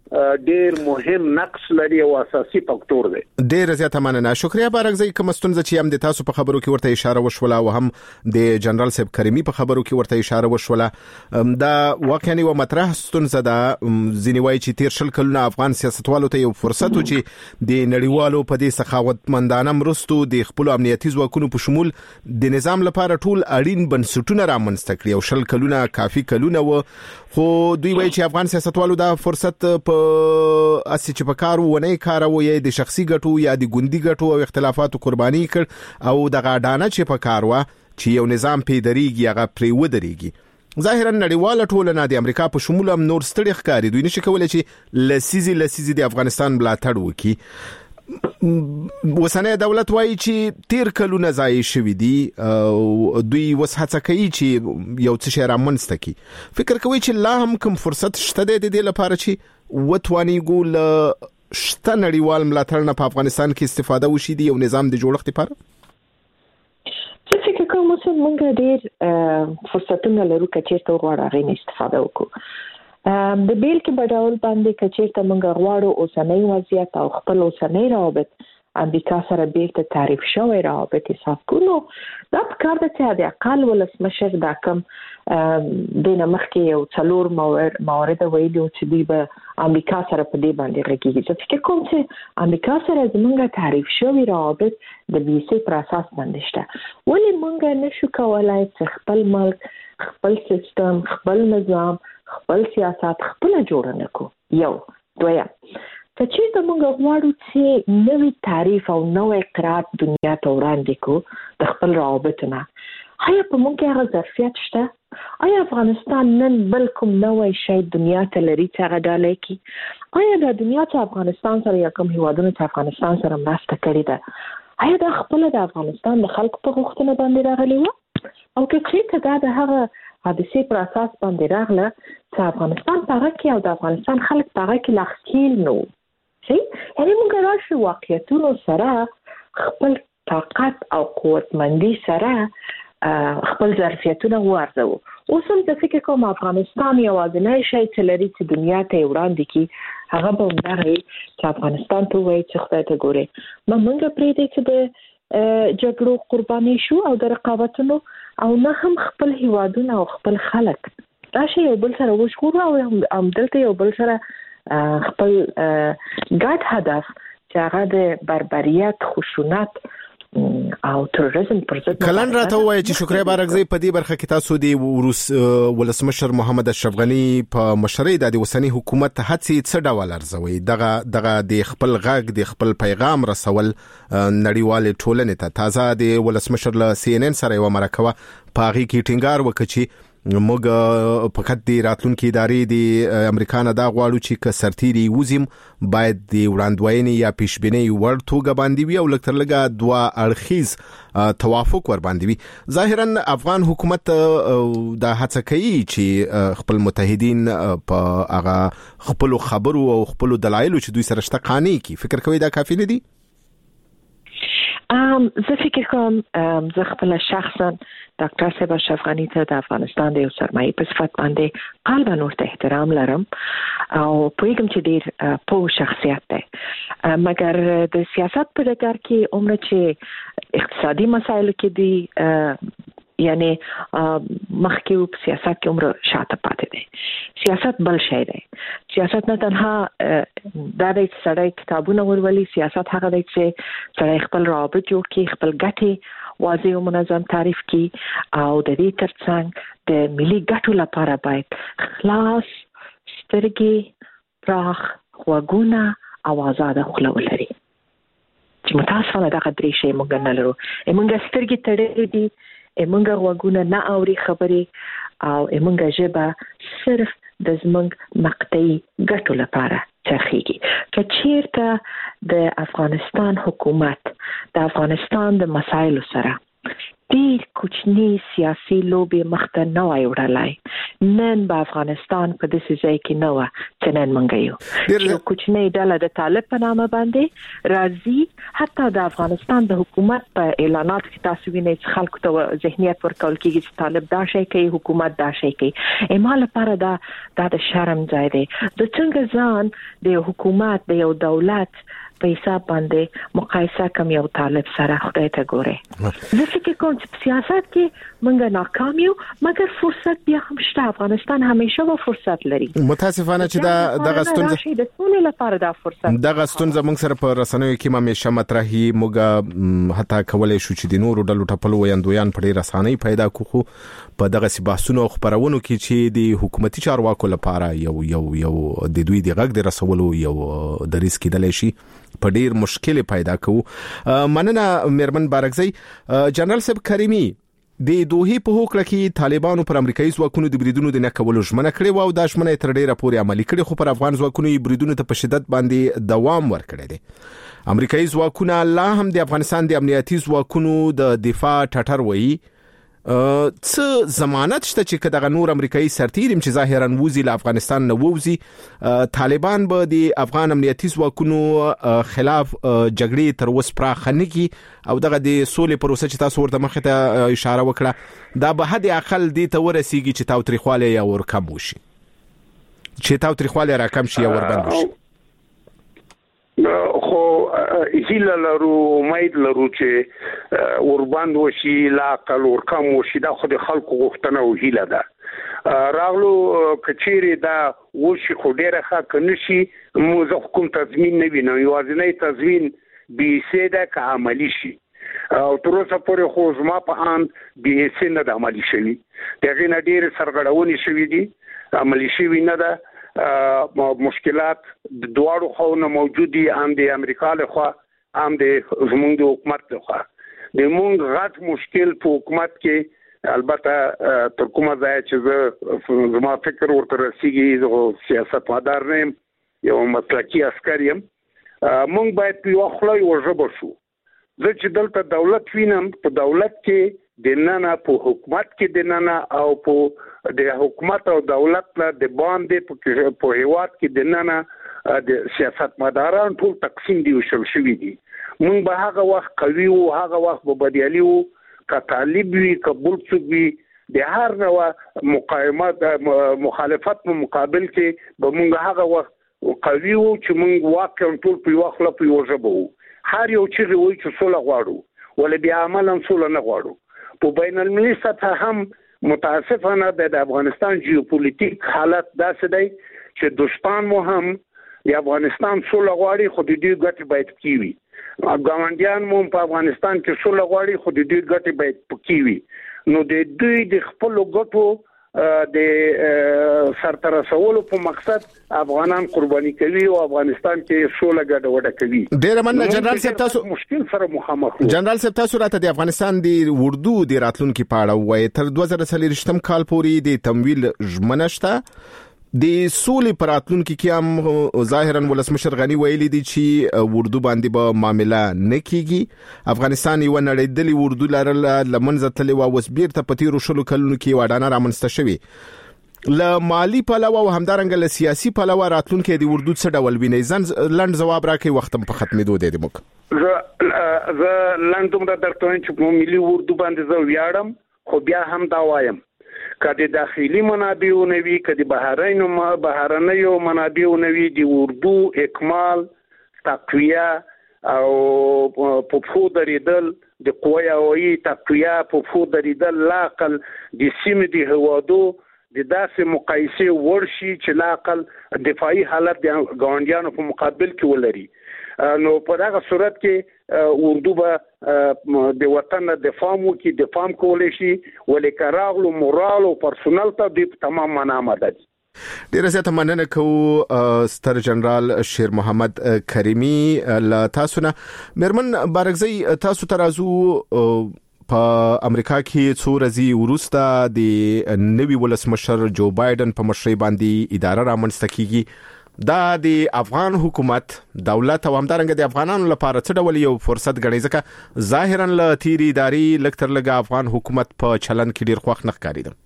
ډیر مهم نقص لري او اساسي فاکتور دی. ډیر زیاته مننه. شکریا بارکزی کوم ستونزه چې هم د تاسو په خبرو کې ورته اشاره وشوله او هم د جنرال صاحب کریمی په خبرو کې ورته اشاره وشوله دا واقعا یو مطرح ستونزه ده. ځینې وایي چې تیر شل کلونه افغان سیاستوالو ته یو فرصت و چې د نړیوالو په دې سخاوتمندانه مرستو د خپل امنیتي ځواکونو په شمول د نظام لپاره ټول اړین بنسټونه رامنځته کړي او شل کلونه کافي کلونه و، خو دوی وایي چې افغان سیاستوالو دا فرصت په اسی چې په کار ونه کارو یا د شخصي ګټو یا د ګوندي ګټو او اختلافاتو قرباني کړ او د غاډانه چې په کار و چې یو نظام پیدريږي هغه پرې ودرېږي. ظاهرا نړیواله ټولنه د امریکا په شمول هم نور ستړي ښکاري. دوی نشي کولای چې لسیزي د افغانستان ملاتړ وکړي. وسنه دولت وایي چې تیر کلونه ضایع شوي دي او دوی وسهڅه کوي چې یو څه شی رامنځته کړي. فکر کوي چې لا هم کوم فرصت شته د دې لپاره چې وتواني ګول شته نړیوال ملاتړ نه په افغانستان کې استفاده وشي د یو نظام د جوړښت لپاره؟ څه فکر کوم چې موږ ډېر فرصتونه لرو چې تاسو غواړئ غوښنه استفاده وکړو. د بیل کې بداول باندې کچېرته موږ غواړو اوسنۍ وضعیت او خپل اوسنۍ روابط امریکا سره بیرته تعریف شوی روابط حساب کړو. دا کار د چې د اقل ولسمشر دا کم د نمخکې یو څلور موارد ویلو چې دی به امریکا سره په دې باندې راګیږي. چې فکر کوم چې امریکا سره زموږ تعریف شوی روابط د بیسي پر اساس باندې شته. ولې موږ نشو کولای چې خپل ملک، خپل سیستم، خپل نظام، خپل سیاست خپل جوړ نه کو؟ یو دویم چې ته موږ غواړو چې نوې تعریف او نوې قرار دنیا ته وړاندې کو د خپل روابطونه، آیا په موږ کې هغه ظرفیت شته؟ آیا افغانستان نن بل کوم نوې شی دنیا ته لري چې هغه ډالۍ کی؟ آیا د دنیا ته افغانستان سره یا کوم هیوادونو ته افغانستان سره مرسته کړې ده؟ آیا دا خپل د افغانستان د خلکو په غوښتنه باندې راغلی و؟ او که دا د هغه حادثه پر اساس باندې راغله چې افغانستان پاره کې او د افغانستان خلک پاره کې لاخیل نو شي، یعنی موږ راشو واقعیتونو سره خپل طاقت او قوتمندي سره خپل ظرفیتونه ورزو. اوس هم د فکر کوم افغانستان یوازینی شی چې لري چې دنیا ته وړاندې کی هغه به همدغه چې افغانستان ته وایي چې خدای ته ګوري موږ پرې دې چې د جګړو قرباني شو او د رقابتونو او نه هم خپل هیوادونه او خپل خلک دا شی یو بل سره وشکورو او هم دلته یو بل سره خپل ګډ هدف چې هغه د بربریت، خشونت او تروریزم پر ضد. کلن راته وایي چې شکریا بارکزی په دې برخه کې تاسو د ولسمشر محمد اشرف غنی په مشرۍ د اوسنی حکومت هڅې څه ډول ارزوي؟ دغه د خپل غږ د خپل پیغام رسول نړیوال ټولنې ته. تازه د ولسمشر له CNN سره یو مرکه په هغه کې ټینګار وکړي چې موږ فقط د راتلونکو ادارې د امریکا نه دا غواړو چې کسرتيري وزم باید د وړاندوینې یا پیشبینۍ ور توګه باندې وي او لکتر لګه دوا اړخیز توافق ور باندې وي. ظاهرا افغان حکومت دا هڅه کوي چې خپل متحدین په هغه خپل خبرو او خپل دلایلو چې دوی سره شته قانع کی. فکر کوي دا کافی نه دي؟ زه فکر کوم زه خپل شخصا ډاکټر صاحب اشرف غنی ته د افغانستان د یو سرمایي په صفت باندې قلبا ورته احترام لرم او پوهیږم چې ډیر پوه شخصیت دی، مګر د سیاست په ډګر کې عمر چې اقتصادي مسایل کې دی یعنی مخکې په سیاست کې عمر شاته پاتې دی. سیاست بل شی دی. سیاست نه تنها دا د سړی کتابونه ورولي، سیاست هغه دی چې سړی خپل روابط جوړ کړي، خپل ګټې واضح او منظم تعریف کړي او د دې ترڅنګ د ملي ګټو لپاره باید خلاص سترګې، پراخ غوږونه او آزاد خوله ولري. چې متاسفانه دغه درې شی موږ نه لرو. موږ سترګې تړلې دي، موږ غوږونه نه اوري خبرې او موږ ژبه صرف د زموږ مقطعي ګټو لپاره چرخیږي. که چیرته د افغانستان حکومت د افغانستان د مسایلو سره ډیر کوچنی سیاسي لوبي مخته نه وایوړلای. نن په افغانستان په داسې ځای کې نه و چې نن مونږ یو کوچنی ډله د طالب په نامه باندې راځي. حتی د افغانستان د حکومت په اعلانات کې تاسو وینئ چې خلکو ته ذهنیت ورکول کېږي چې طالب دا شی کوي، حکومت دا شی کوي. ایمال لپاره دا د شرم ځای دی. د څنګه ځان د حکومت د یو دولت په حساب باندې مقایسه کوم یو طالب سره خدای ته ګوره. زه فکر کوم چې سیاست کې موږ ناکام یو، مګر فرصت بیا هم شته. افغانستان همیشه و فرصت لري. متاسفانه چې د غستون د ټول لپاره دا فرصت د غستون زموږ سره په رسنیو کې همیشه مطرحي موږ حتی کولای شو چې د نورو ډلو ټپلو ویاندویان په ډیر اسانۍ پیدا کوو په دغه بحثونو او خبرونو کې چې د حکومتي چارواکو لپاره یو د دوی د غږ د رسولو یو د ریسک کېدل شي په ډیر مشکل پیدا کوو. مننه میرمن بارکزی. جنرال صاحب کریمی د دوحې په هوکړه کې طالبانو پر امریکایي ځواکونو د بریدونو د نه کولو ژمنه کړې و او دا ژمنه تر ډیره پورې عملي کړې، خو پر افغان ځواکونو یې بریدونو ته په شدت باندې دوام ورکړی دی. امریکایي ځواکونه لا هم د افغانستان د امنیتي ځواکونو د دفاع ټټر وایي. څه ضمانت شته چې دغه نور امریکایي سرتیرم چې ظاهرا وزي له افغانستان نه ووزي طالبان به د افغان امنیتي ځواکونو خلاف جګړې تر اوسه پراخه نه کی او دغه د سولې پروسه چې تاسو ورته مخه ته اشاره وکړه دا به حد اقل د ته ورسیږي چې تاوتریخواله یا ورکم وشي، چې تاوتریخواله راکم شي یا وربند وشي. خو هیله لرو، امید لرو چې وربند وشي، لا عقل ورکم وشي. دا خو د خلکو غوښتنه او هیله ده. راغلو کچيري دا وشي خو ډیره ښه کنيشي موږ حکومت تضمین نه وینو. یوازینی تضمین بي سي دا که عملی شي او تر اوسه پورې خو زما په ان بي سي نه د عملی شوی. دغه نه ډیر سرغړونې شوی دي، عملی شوی نه ده. مشکلات د دوړو خو نه موجودي، هم د امریکا له خوا هم د زموږ د حکومت له خوا. د موږ غټ مشکل په حکومت کې البته تر کومه ځای چې زما فکر ورته رسیږي، زه سیاست مدار نه یم، یو مسلکي عسکر یم. موږ باید په یو خلای ورژبه شو. زه چې دلته دولت وینم، په دولت کې د نن په حکومت کې د نن او په د حکومت او دولت له د باندې په هیواد کې د نن د سیاست مداران ټول تقسیم دي او شوي دي. موږ به هغه وخت قوي او هغه وخت به بدیالي او که طالب وي که بل څوک وي د هر نوع مقاومت مخالفت په مقابل کې به موږ هغه وخت قوي او چې موږ واقعا ټول په وخت له په وژبو. هر یو چې وایي چې سوله غواړو ولې بیا عملاً سوله نه غواړو. په بین المللي سطح هم متاسفانه د افغانستان جیوپولیټیک حالت داسې دی چې دوستان مو هم د افغانستان سوله غواړي خو د دې ګټې باید کیوي. ګاونډیان مو په افغانستان کې سوله غواړي خو د دې ګټې باید کیوي. نو د دوی د خپل ګټو د سرته رسولو په مقصد افغانان قرباني کوي او افغانستان کې سوله ګډوډه کوي. ډیر مننه جنرال صاحب، تاسو مشکل سره مخامخ یو. جنرال صاحب تاسو راته د افغانستان د اردو د راتلونکو په اړه وایي. تر 2023 کال پورې د تمویل ژمنه شته. د سولې پر راتلونکو کې هم ظاهرا ولسمشر غنی ویلي دي چې اردو باندې به معامله نه کیږي. افغانستان یو نړیدلې اردو لرل لمنځه تللی او اوس بیرته په تیرو شلو کلونو کې وډانه رامنځته شوې. له مالی پلوه او همدارنګه له سیاسي پلوه راتلونکو د اردو څه ډول ویني؟ لنډ جواب راکړئ، وخت په ختمېدو دی. زه لنډ درته وایم چې په ملي اردو باندې زه ویاړم، خو بیا هم دا وایم کله داخلي منابع نوي، کله بهرنیو منابع نوي، د اردو اکمال تقویه او په فو درېدل، د قوی هوایي تقویه په فو درېدل، لاقل د سیمې د هوادو د داسې مقایسه ورشي چې لاقل دفاعي حالت د ګاونډیانو په مقابل کې ولري. نو په دغه صورت کې اردو به د وطن دفاع وکړي، دفاع کولای شي، ولې راغلو مورال او پرسونل ته د تمام معنا آماده دي. ډیره زیاته مننه کوو ستر جنرال شیر محمد کریمی له تاسو نه. میرمن بارکزی، تاسو ترازو په امریکا کې څو ورځې وروسته د نوي ولسمشر جو بایدن په مشرۍ باندې اداره رامنځته کیږي. دا د افغان حکومت دولت او همدارنګه د افغانانو لپاره څه ډول یو فرصت ګڼي ځکه ظاهرا له تیری اداري لکتر لګ افغان حکومت په چلن کې ډیر خوښ نه ښکاري ده.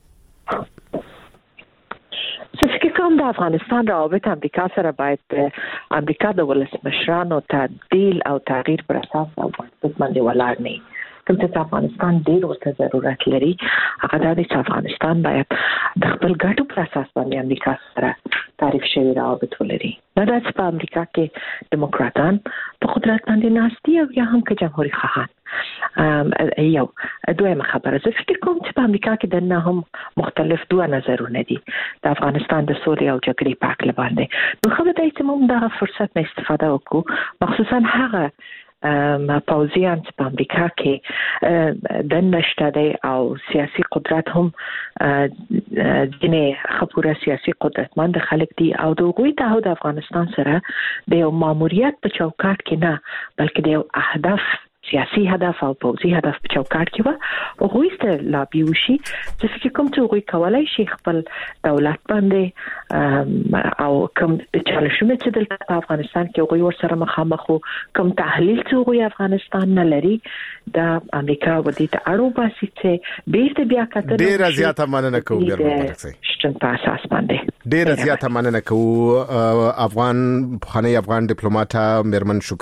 فکر کوم د افغانستان روابط امریکا سره باید امریکا د ولسمشرانو تعدیل او تغییر پر اساس او باندې ولاړ نه کوم چې افغانستان ډیر ورته ضرورت لري هغه د افغانستان باید د خپل ګټو پر اساس باندې امریکا سره تعریف شوی روابط ولري. نه دا چې په امریکا کې دیموکراتان په قدرت باندې ناستي او یا هم کې جمهوریت خواهان یو دویمه خبره زه فکر کوم چې په امریکا کې د نه هم مختلف دوه نظرونه دي د افغانستان د سولې او جګړې په اړه باندې نو خو د دې چې موږ د فرصت نه استفاده وکړو مخصوصا هغه پوځیان چې په امریکا کې د نشته او سیاسي قدرت هم ځینې خبره سیاسي قدرتمند خلک دي او د غوي ته د افغانستان سره د یو ماموریت په چوکاټ کې نه بلکې د یو اهداف سیاسي هدف او پوځي هدف په چوکاټ کې و او غوښته لابي وشي چې فکر کوم چې غوي کولای شي خپل دولت باندې او کوم چالشونه چې د افغانستان کې غوي ورسره مخامخ کوم تحلیل چې غوي افغانستان نه لري د امریکا ودی ته اړو باسي چې بیرته بیا کتل ډیر زیاته مننه کوم ګرځي شتن په اساس باندې ډیر زیاته مننه کوم افغان خاني افغان ډیپلوماټ میرمن شکر